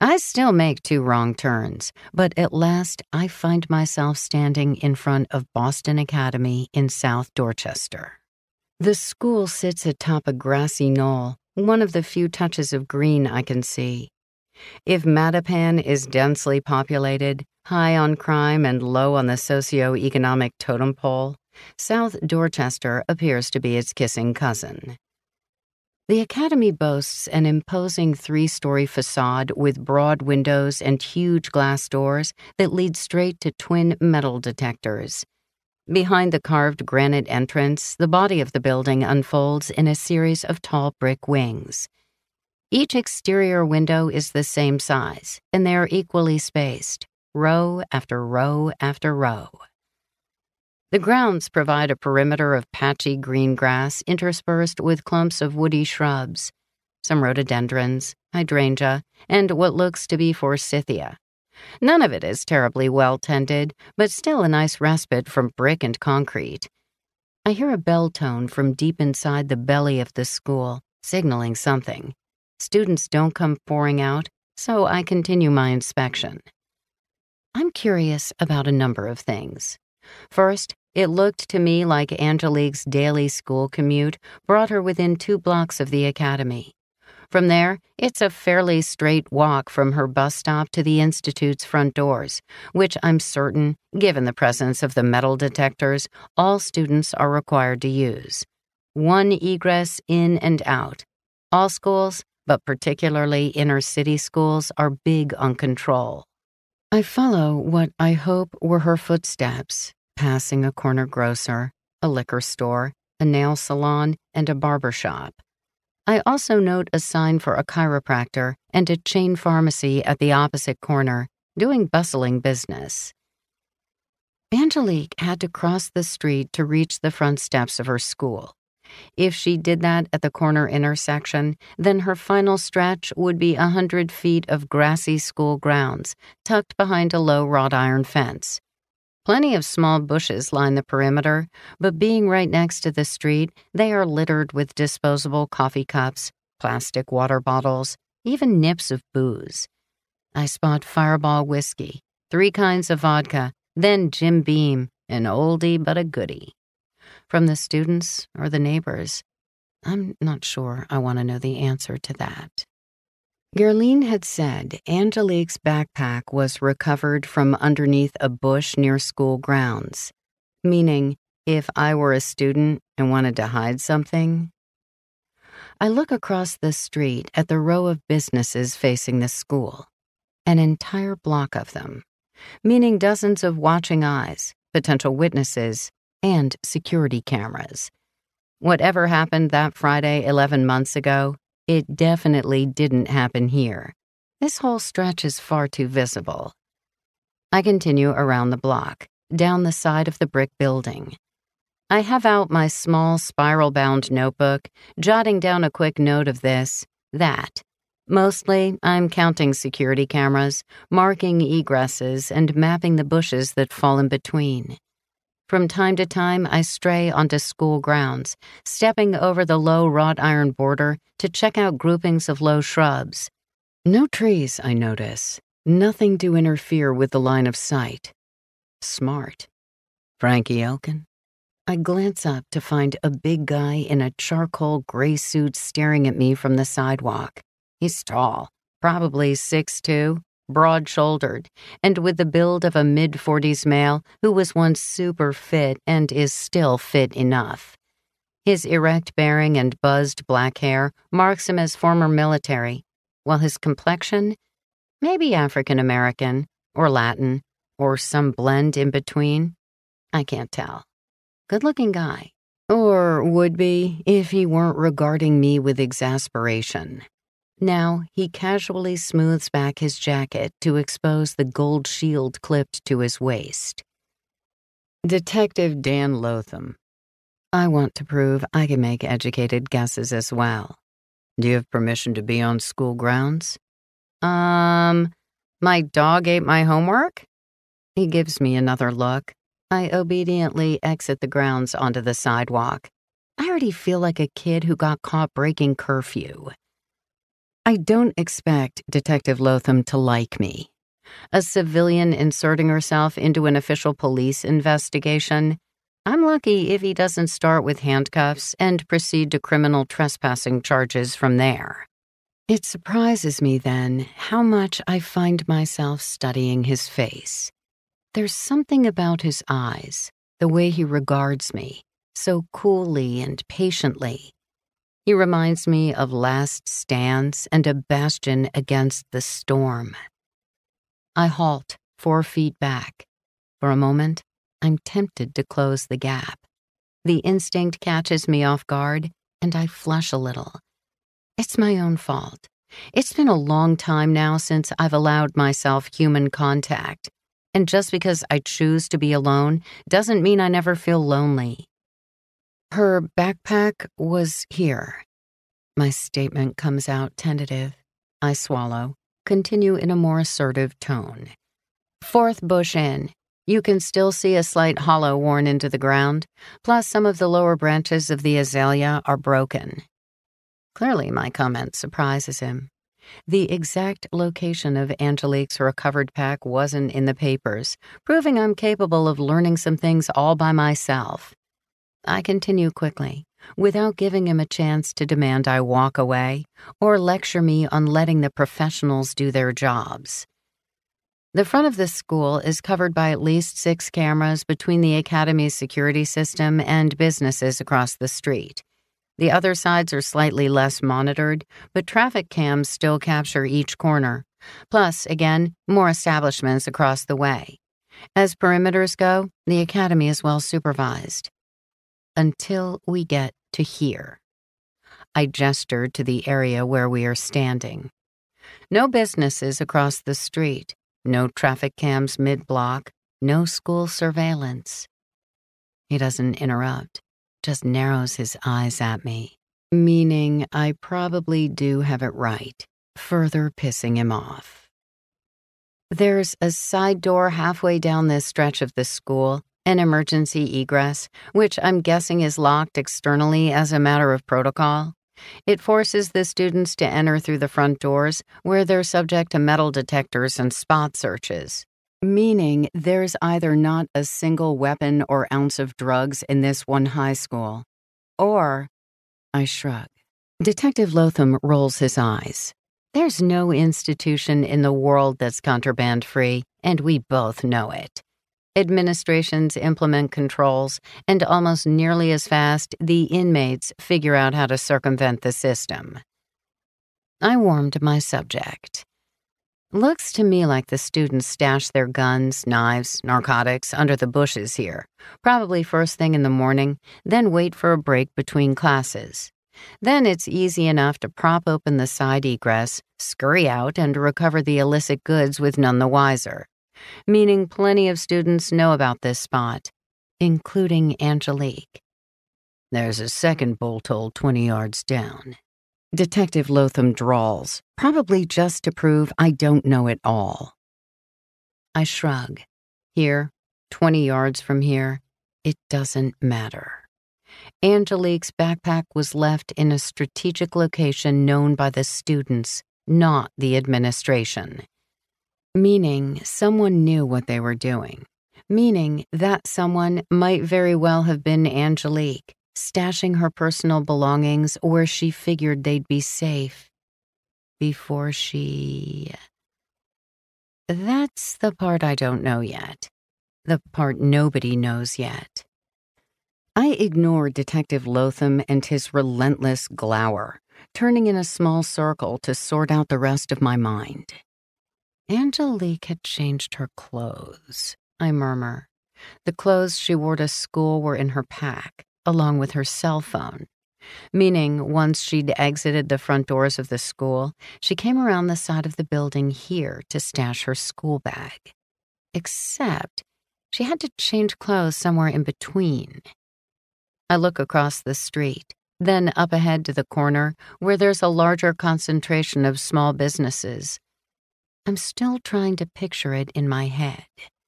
I still make 2 wrong turns, but at last I find myself standing in front of Boston Academy in South Dorchester. The school sits atop a grassy knoll, one of the few touches of green I can see. If Mattapan is densely populated, high on crime and low on the socio-economic totem pole, South Dorchester appears to be its kissing cousin. The academy boasts an imposing 3-story facade with broad windows and huge glass doors that lead straight to twin metal detectors. Behind the carved granite entrance, the body of the building unfolds in a series of tall brick wings. Each exterior window is the same size, and they are equally spaced, row after row after row. The grounds provide a perimeter of patchy green grass interspersed with clumps of woody shrubs, some rhododendrons, hydrangea, and what looks to be forsythia. None of it is terribly well tended, but still a nice respite from brick and concrete. I hear a bell tone from deep inside the belly of the school, signaling something. Students don't come pouring out, so I continue my inspection. I'm curious about a number of things. First, it looked to me like Angelique's daily school commute brought her within 2 blocks of the academy. From there, it's a fairly straight walk from her bus stop to the institute's front doors, which I'm certain, given the presence of the metal detectors, all students are required to use. One egress in and out. All schools, but particularly inner-city schools, are big on control. I follow what I hope were her footsteps, passing a corner grocer, a liquor store, a nail salon, and a barber shop. I also note a sign for a chiropractor and a chain pharmacy at the opposite corner, doing bustling business. Angelique had to cross the street to reach the front steps of her school. If she did that at the corner intersection, then her final stretch would be 100 feet of grassy school grounds, tucked behind a low wrought iron fence. Plenty of small bushes line the perimeter, but being right next to the street, they are littered with disposable coffee cups, plastic water bottles, even nips of booze. I spot Fireball whiskey, 3 kinds of vodka, then Jim Beam, an oldie but a goodie. From the students or the neighbors, I'm not sure I want to know the answer to that. Gerline had said Angelique's backpack was recovered from underneath a bush near school grounds, meaning if I were a student and wanted to hide something. I look across the street at the row of businesses facing the school, an entire block of them, meaning dozens of watching eyes, potential witnesses, and security cameras. Whatever happened that Friday 11 months ago, it definitely didn't happen here. This whole stretch is far too visible. I continue around the block, down the side of the brick building. I have out my small spiral-bound notebook, jotting down a quick note of this, that. Mostly, I'm counting security cameras, marking egresses, and mapping the bushes that fall in between. From time to time, I stray onto school grounds, stepping over the low wrought iron border to check out groupings of low shrubs. No trees, I notice. Nothing to interfere with the line of sight. Smart. Frankie Elkin? I glance up to find a big guy in a charcoal gray suit staring at me from the sidewalk. He's tall, probably 6'2", broad-shouldered, and with the build of a mid-40s male who was once super fit and is still fit enough. His erect bearing and buzzed black hair marks him as former military, while his complexion, maybe African-American, or Latin, or some blend in between. I can't tell. Good-looking guy. Or would be if he weren't regarding me with exasperation. Now, he casually smooths back his jacket to expose the gold shield clipped to his waist. Detective Dan Lotham. I want to prove I can make educated guesses as well. Do you have permission to be on school grounds? My dog ate my homework? He gives me another look. I obediently exit the grounds onto the sidewalk. I already feel like a kid who got caught breaking curfew. I don't expect Detective Lotham to like me. A civilian inserting herself into an official police investigation? I'm lucky if he doesn't start with handcuffs and proceed to criminal trespassing charges from there. It surprises me, then, how much I find myself studying his face. There's something about his eyes, the way he regards me, so coolly and patiently. He reminds me of last stands and a bastion against the storm. I halt 4 feet back. For a moment, I'm tempted to close the gap. The instinct catches me off guard, and I flush a little. It's my own fault. It's been a long time now since I've allowed myself human contact, and just because I choose to be alone doesn't mean I never feel lonely. Her backpack was here. My statement comes out tentative. I swallow, continue in a more assertive tone. 4th bush in. You can still see a slight hollow worn into the ground, plus some of the lower branches of the azalea are broken. Clearly, my comment surprises him. The exact location of Angelique's recovered pack wasn't in the papers, proving I'm capable of learning some things all by myself. I continue quickly, without giving him a chance to demand I walk away or lecture me on letting the professionals do their jobs. The front of this school is covered by at least 6 cameras between the academy's security system and businesses across the street. The other sides are slightly less monitored, but traffic cams still capture each corner. Plus, again, more establishments across the way. As perimeters go, the academy is well supervised. Until we get to here. I gestured to the area where we are standing. No businesses across the street, no traffic cams mid-block, no school surveillance. He doesn't interrupt, just narrows his eyes at me, meaning I probably do have it right, further pissing him off. There's a side door halfway down this stretch of the school, an emergency egress, which I'm guessing is locked externally as a matter of protocol. It forces the students to enter through the front doors, where they're subject to metal detectors and spot searches. Meaning there's either not a single weapon or ounce of drugs in this one high school, or... I shrug. Detective Lotham rolls his eyes. There's no institution in the world that's contraband-free, and we both know it. Administrations implement controls, and almost nearly as fast, the inmates figure out how to circumvent the system. I warmed my subject. Looks to me like the students stash their guns, knives, narcotics under the bushes here, probably first thing in the morning, then wait for a break between classes. Then it's easy enough to prop open the side egress, scurry out, and recover the illicit goods with none the wiser. Meaning plenty of students know about this spot, including Angelique. There's a second bolt hole 20 yards down. Detective Lotham drawls, probably just to prove I don't know it all. I shrug. Here, 20 yards from here, it doesn't matter. Angelique's backpack was left in a strategic location known by the students, not the administration. Meaning someone knew what they were doing. Meaning that someone might very well have been Angelique, stashing her personal belongings where she figured they'd be safe. Before she... That's the part I don't know yet. The part nobody knows yet. I ignore Detective Lotham and his relentless glower, turning in a small circle to sort out the rest of my mind. Angelique had changed her clothes, I murmur. The clothes she wore to school were in her pack, along with her cell phone. Meaning, once she'd exited the front doors of the school, she came around the side of the building here to stash her school bag. Except, she had to change clothes somewhere in between. I look across the street, then up ahead to the corner, where there's a larger concentration of small businesses. I'm still trying to picture it in my head.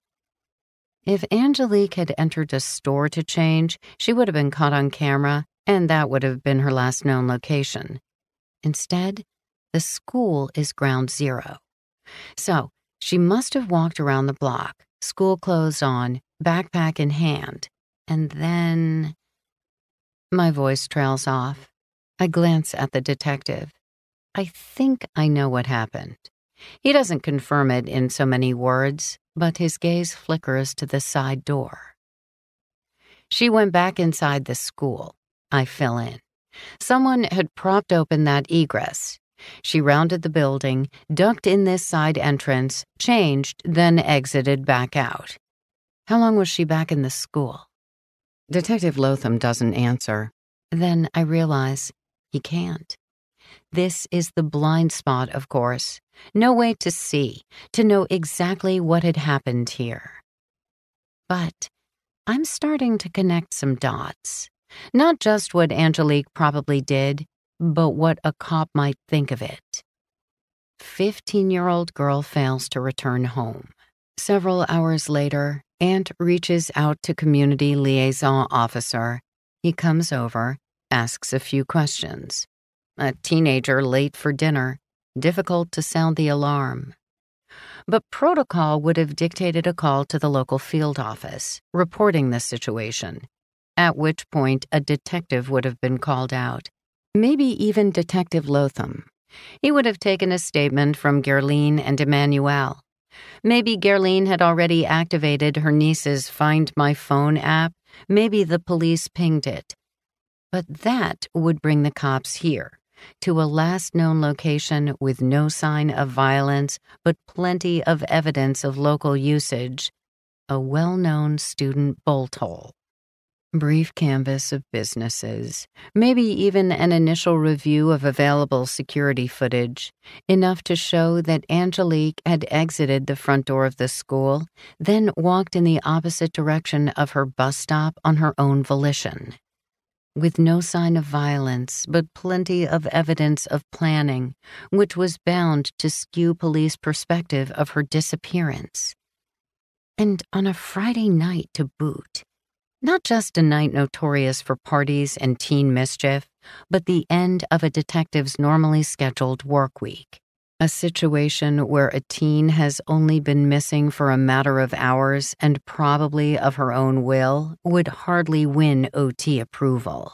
If Angelique had entered a store to change, she would have been caught on camera, and that would have been her last known location. Instead, The school is ground zero. So she must have walked around the block, school clothes on, backpack in hand, and then... My voice trails off. I glance at the detective. I think I know what happened. He doesn't confirm it in so many words, but his gaze flickers to the side door. She went back inside the school. I fill in. Someone had propped open that egress. She rounded the building, ducked in this side entrance, changed, then exited back out. How long was she back in the school? Detective Lotham doesn't answer. Then I realize he can't. This is the blind spot, of course. No way to see, to know exactly what had happened here. But I'm starting to connect some dots. Not just what Angelique probably did, but what a cop might think of it. 15-year-old girl fails to return home. Several hours later, Aunt reaches out to community liaison officer. He comes over, asks a few questions. A teenager late for dinner, difficult to sound the alarm. But protocol would have dictated a call to the local field office, reporting the situation, at which point a detective would have been called out. Maybe even Detective Lotham. He would have taken a statement from Gerline and Emmanuel. Maybe Gerline had already activated her niece's Find My Phone app. Maybe the police pinged it. But that would bring the cops here, to a last known location with no sign of violence, but plenty of evidence of local usage, a well-known student bolt hole. Brief canvass of businesses, maybe even an initial review of available security footage, enough to show that Angelique had exited the front door of the school, then walked in the opposite direction of her bus stop on her own volition. With no sign of violence, but plenty of evidence of planning, which was bound to skew police perspective of her disappearance. And on a Friday night to boot. Not just a night notorious for parties and teen mischief, but the end of a detective's normally scheduled work week. A situation where a teen has only been missing for a matter of hours and probably of her own will would hardly win OT approval.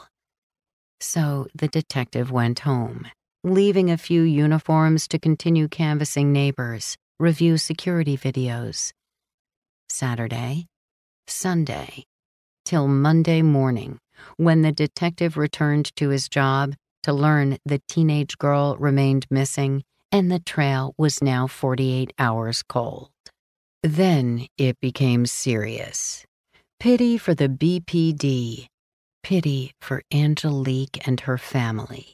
So the detective went home, leaving a few uniforms to continue canvassing neighbors, review security videos. Saturday, Sunday, till Monday morning, when the detective returned to his job to learn the teenage girl remained missing and the trail was now 48 hours cold. Then it became serious. Pity for the BPD. Pity for Angelique and her family.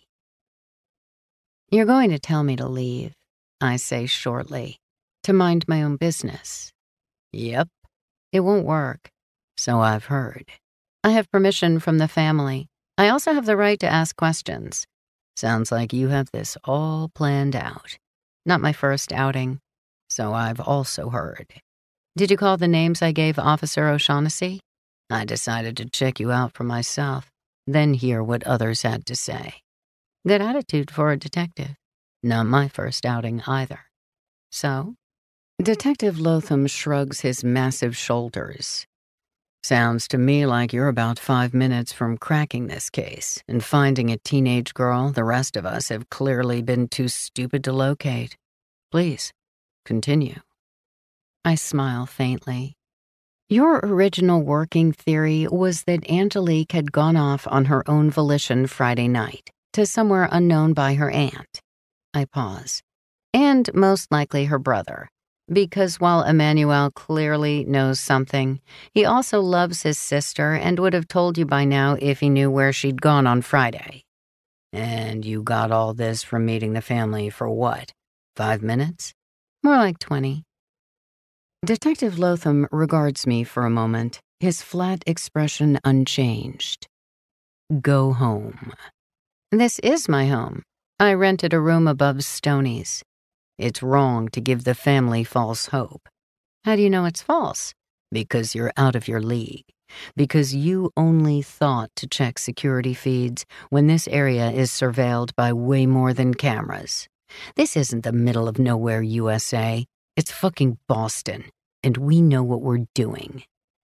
You're going to tell me to leave, I say shortly, to mind my own business. Yep, it won't work. So I've heard. I have permission from the family. I also have the right to ask questions. Sounds like you have this all planned out. Not my first outing, so I've also heard. Did you call the names I gave Officer O'Shaughnessy? I decided to check you out for myself, then hear what others had to say. Good attitude for a detective. Not my first outing either. So? Detective Lotham shrugs his massive shoulders. Sounds to me like you're about 5 minutes from cracking this case and finding a teenage girl the rest of us have clearly been too stupid to locate. Please, continue. I smile faintly. Your original working theory was that Angelique had gone off on her own volition Friday night to somewhere unknown by her aunt. I pause. And most likely her brother. Because while Emmanuel clearly knows something, he also loves his sister and would have told you by now if he knew where she'd gone on Friday. And you got all this from meeting the family for what, 5 minutes? More like 20. Detective Lotham regards me for a moment, his flat expression unchanged. Go home. This is my home. I rented a room above Stoney's. It's wrong to give the family false hope. How do you know it's false? Because you're out of your league. Because you only thought to check security feeds when this area is surveilled by way more than cameras. This isn't the middle of nowhere, USA. It's fucking Boston, and we know what we're doing.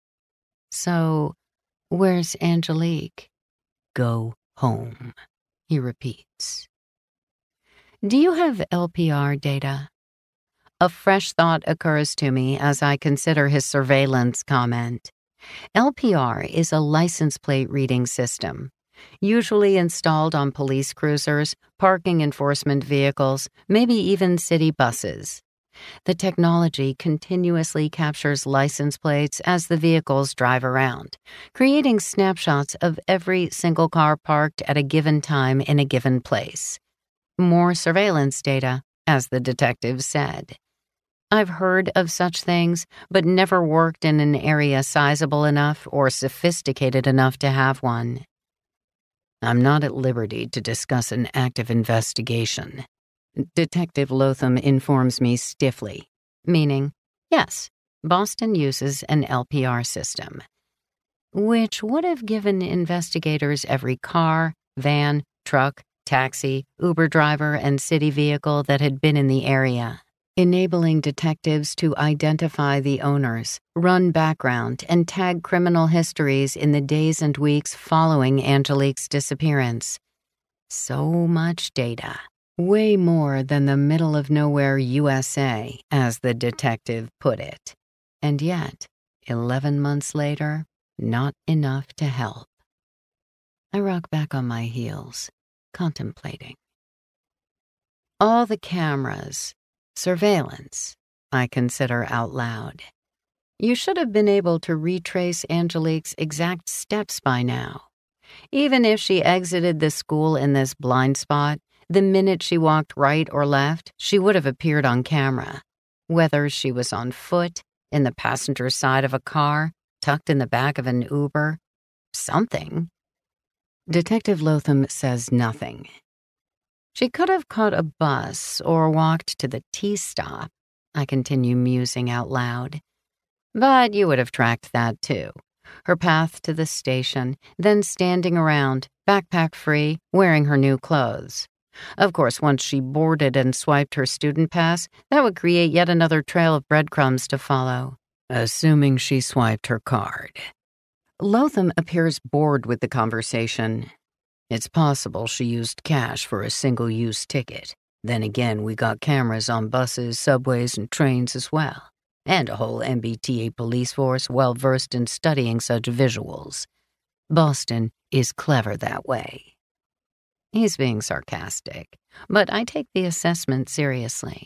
So, where's Angelique? Go home, he repeats. Do you have LPR data? A fresh thought occurs to me as I consider his surveillance comment. LPR is a license plate reading system, usually installed on police cruisers, parking enforcement vehicles, maybe even city buses. The technology continuously captures license plates as the vehicles drive around, creating snapshots of every single car parked at a given time in a given place. More surveillance data, as the detective said. I've heard of such things, but never worked in an area sizable enough or sophisticated enough to have one. I'm not at liberty to discuss an active investigation. Detective Lotham informs me stiffly, meaning, yes, Boston uses an LPR system, which would have given investigators every car, van, truck, taxi, Uber driver, and city vehicle that had been in the area, enabling detectives to identify the owners, run background, and tag criminal histories in the days and weeks following Angelique's disappearance. So much data. Way more than the middle of nowhere USA, as the detective put it. And yet, 11 months later, not enough to help. I rock back on my heels, contemplating. All the cameras, surveillance, I consider out loud. You should have been able to retrace Angelique's exact steps by now. Even if she exited the school in this blind spot, the minute she walked right or left, she would have appeared on camera. Whether she was on foot, in the passenger side of a car, tucked in the back of an Uber, something. Detective Lotham says nothing. She could have caught a bus or walked to the T-stop, I continue musing out loud. But you would have tracked that too. Her path to the station, then standing around, backpack-free, wearing her new clothes. Of course, once she boarded and swiped her student pass, that would create yet another trail of breadcrumbs to follow, assuming she swiped her card. Lotham appears bored with the conversation. It's possible she used cash for a single-use ticket. Then again, we got cameras on buses, subways, and trains as well. And a whole MBTA police force well-versed in studying such visuals. Boston is clever that way. He's being sarcastic, but I take the assessment seriously.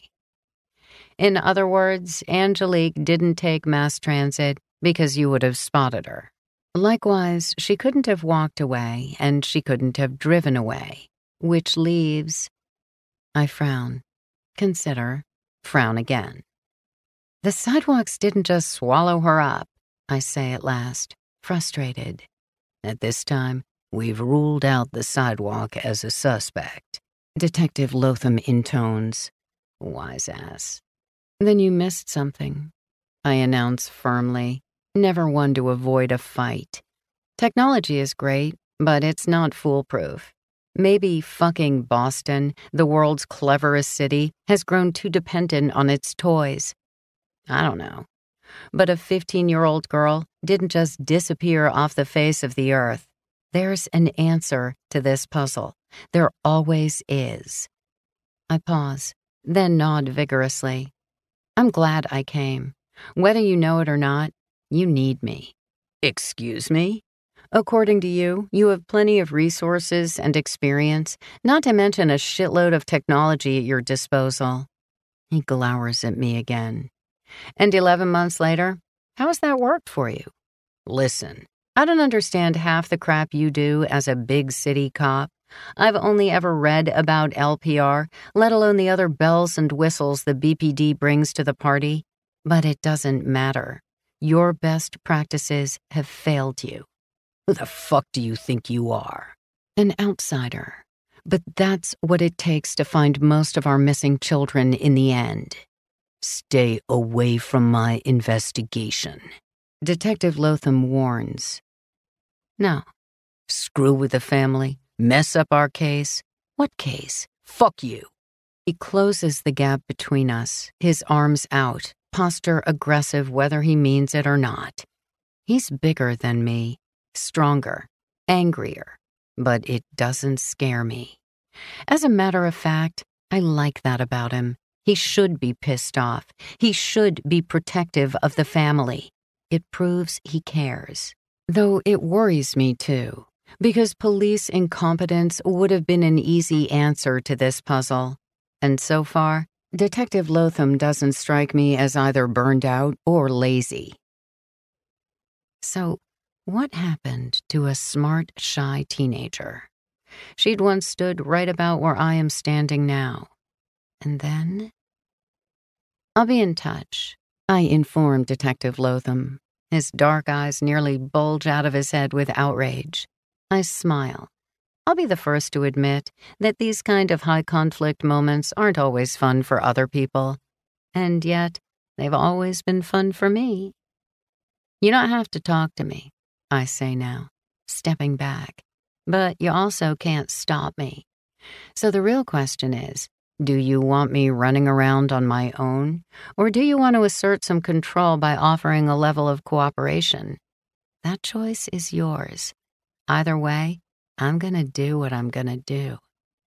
In other words, Angelique didn't take mass transit because you would have spotted her. Likewise, she couldn't have walked away, and she couldn't have driven away, which leaves... I frown. Consider. Frown again. The sidewalks didn't just swallow her up, I say at last, frustrated. At this time, we've ruled out the sidewalk as a suspect. Detective Lotham intones. Wise ass. Then you missed something, I announce firmly, never one to avoid a fight. Technology is great, but it's not foolproof. Maybe fucking Boston, the world's cleverest city, has grown too dependent on its toys. I don't know. But a 15-year-old girl didn't just disappear off the face of the earth. There's an answer to this puzzle. There always is. I pause, then nod vigorously. I'm glad I came. Whether you know it or not, you need me. Excuse me? According to you, you have plenty of resources and experience, not to mention a shitload of technology at your disposal. He glowers at me again. And 11 months later, how has that worked for you? Listen, I don't understand half the crap you do as a big city cop. I've only ever read about LPR, let alone the other bells and whistles the BPD brings to the party. But it doesn't matter. Your best practices have failed you. Who the fuck do you think you are? An outsider. But that's what it takes to find most of our missing children in the end. Stay away from my investigation. Detective Lotham warns. No. Screw with the family? Mess up our case? What case? Fuck you. He closes the gap between us, his arms out, posture aggressive whether he means it or not. He's bigger than me, stronger, angrier, but it doesn't scare me. As a matter of fact, I like that about him. He should be pissed off. He should be protective of the family. It proves he cares. Though it worries me too, because police incompetence would have been an easy answer to this puzzle. And so far, Detective Lotham doesn't strike me as either burned out or lazy. So, what happened to a smart, shy teenager? She'd once stood right about where I am standing now. And then? I'll be in touch, I informed Detective Lotham. His dark eyes nearly bulge out of his head with outrage. I smile. I'll be the first to admit that these kind of high-conflict moments aren't always fun for other people. And yet, they've always been fun for me. You don't have to talk to me, I say now, stepping back. But you also can't stop me. So the real question is, do you want me running around on my own, or do you want to assert some control by offering a level of cooperation? That choice is yours. Either way, I'm gonna do what I'm gonna do.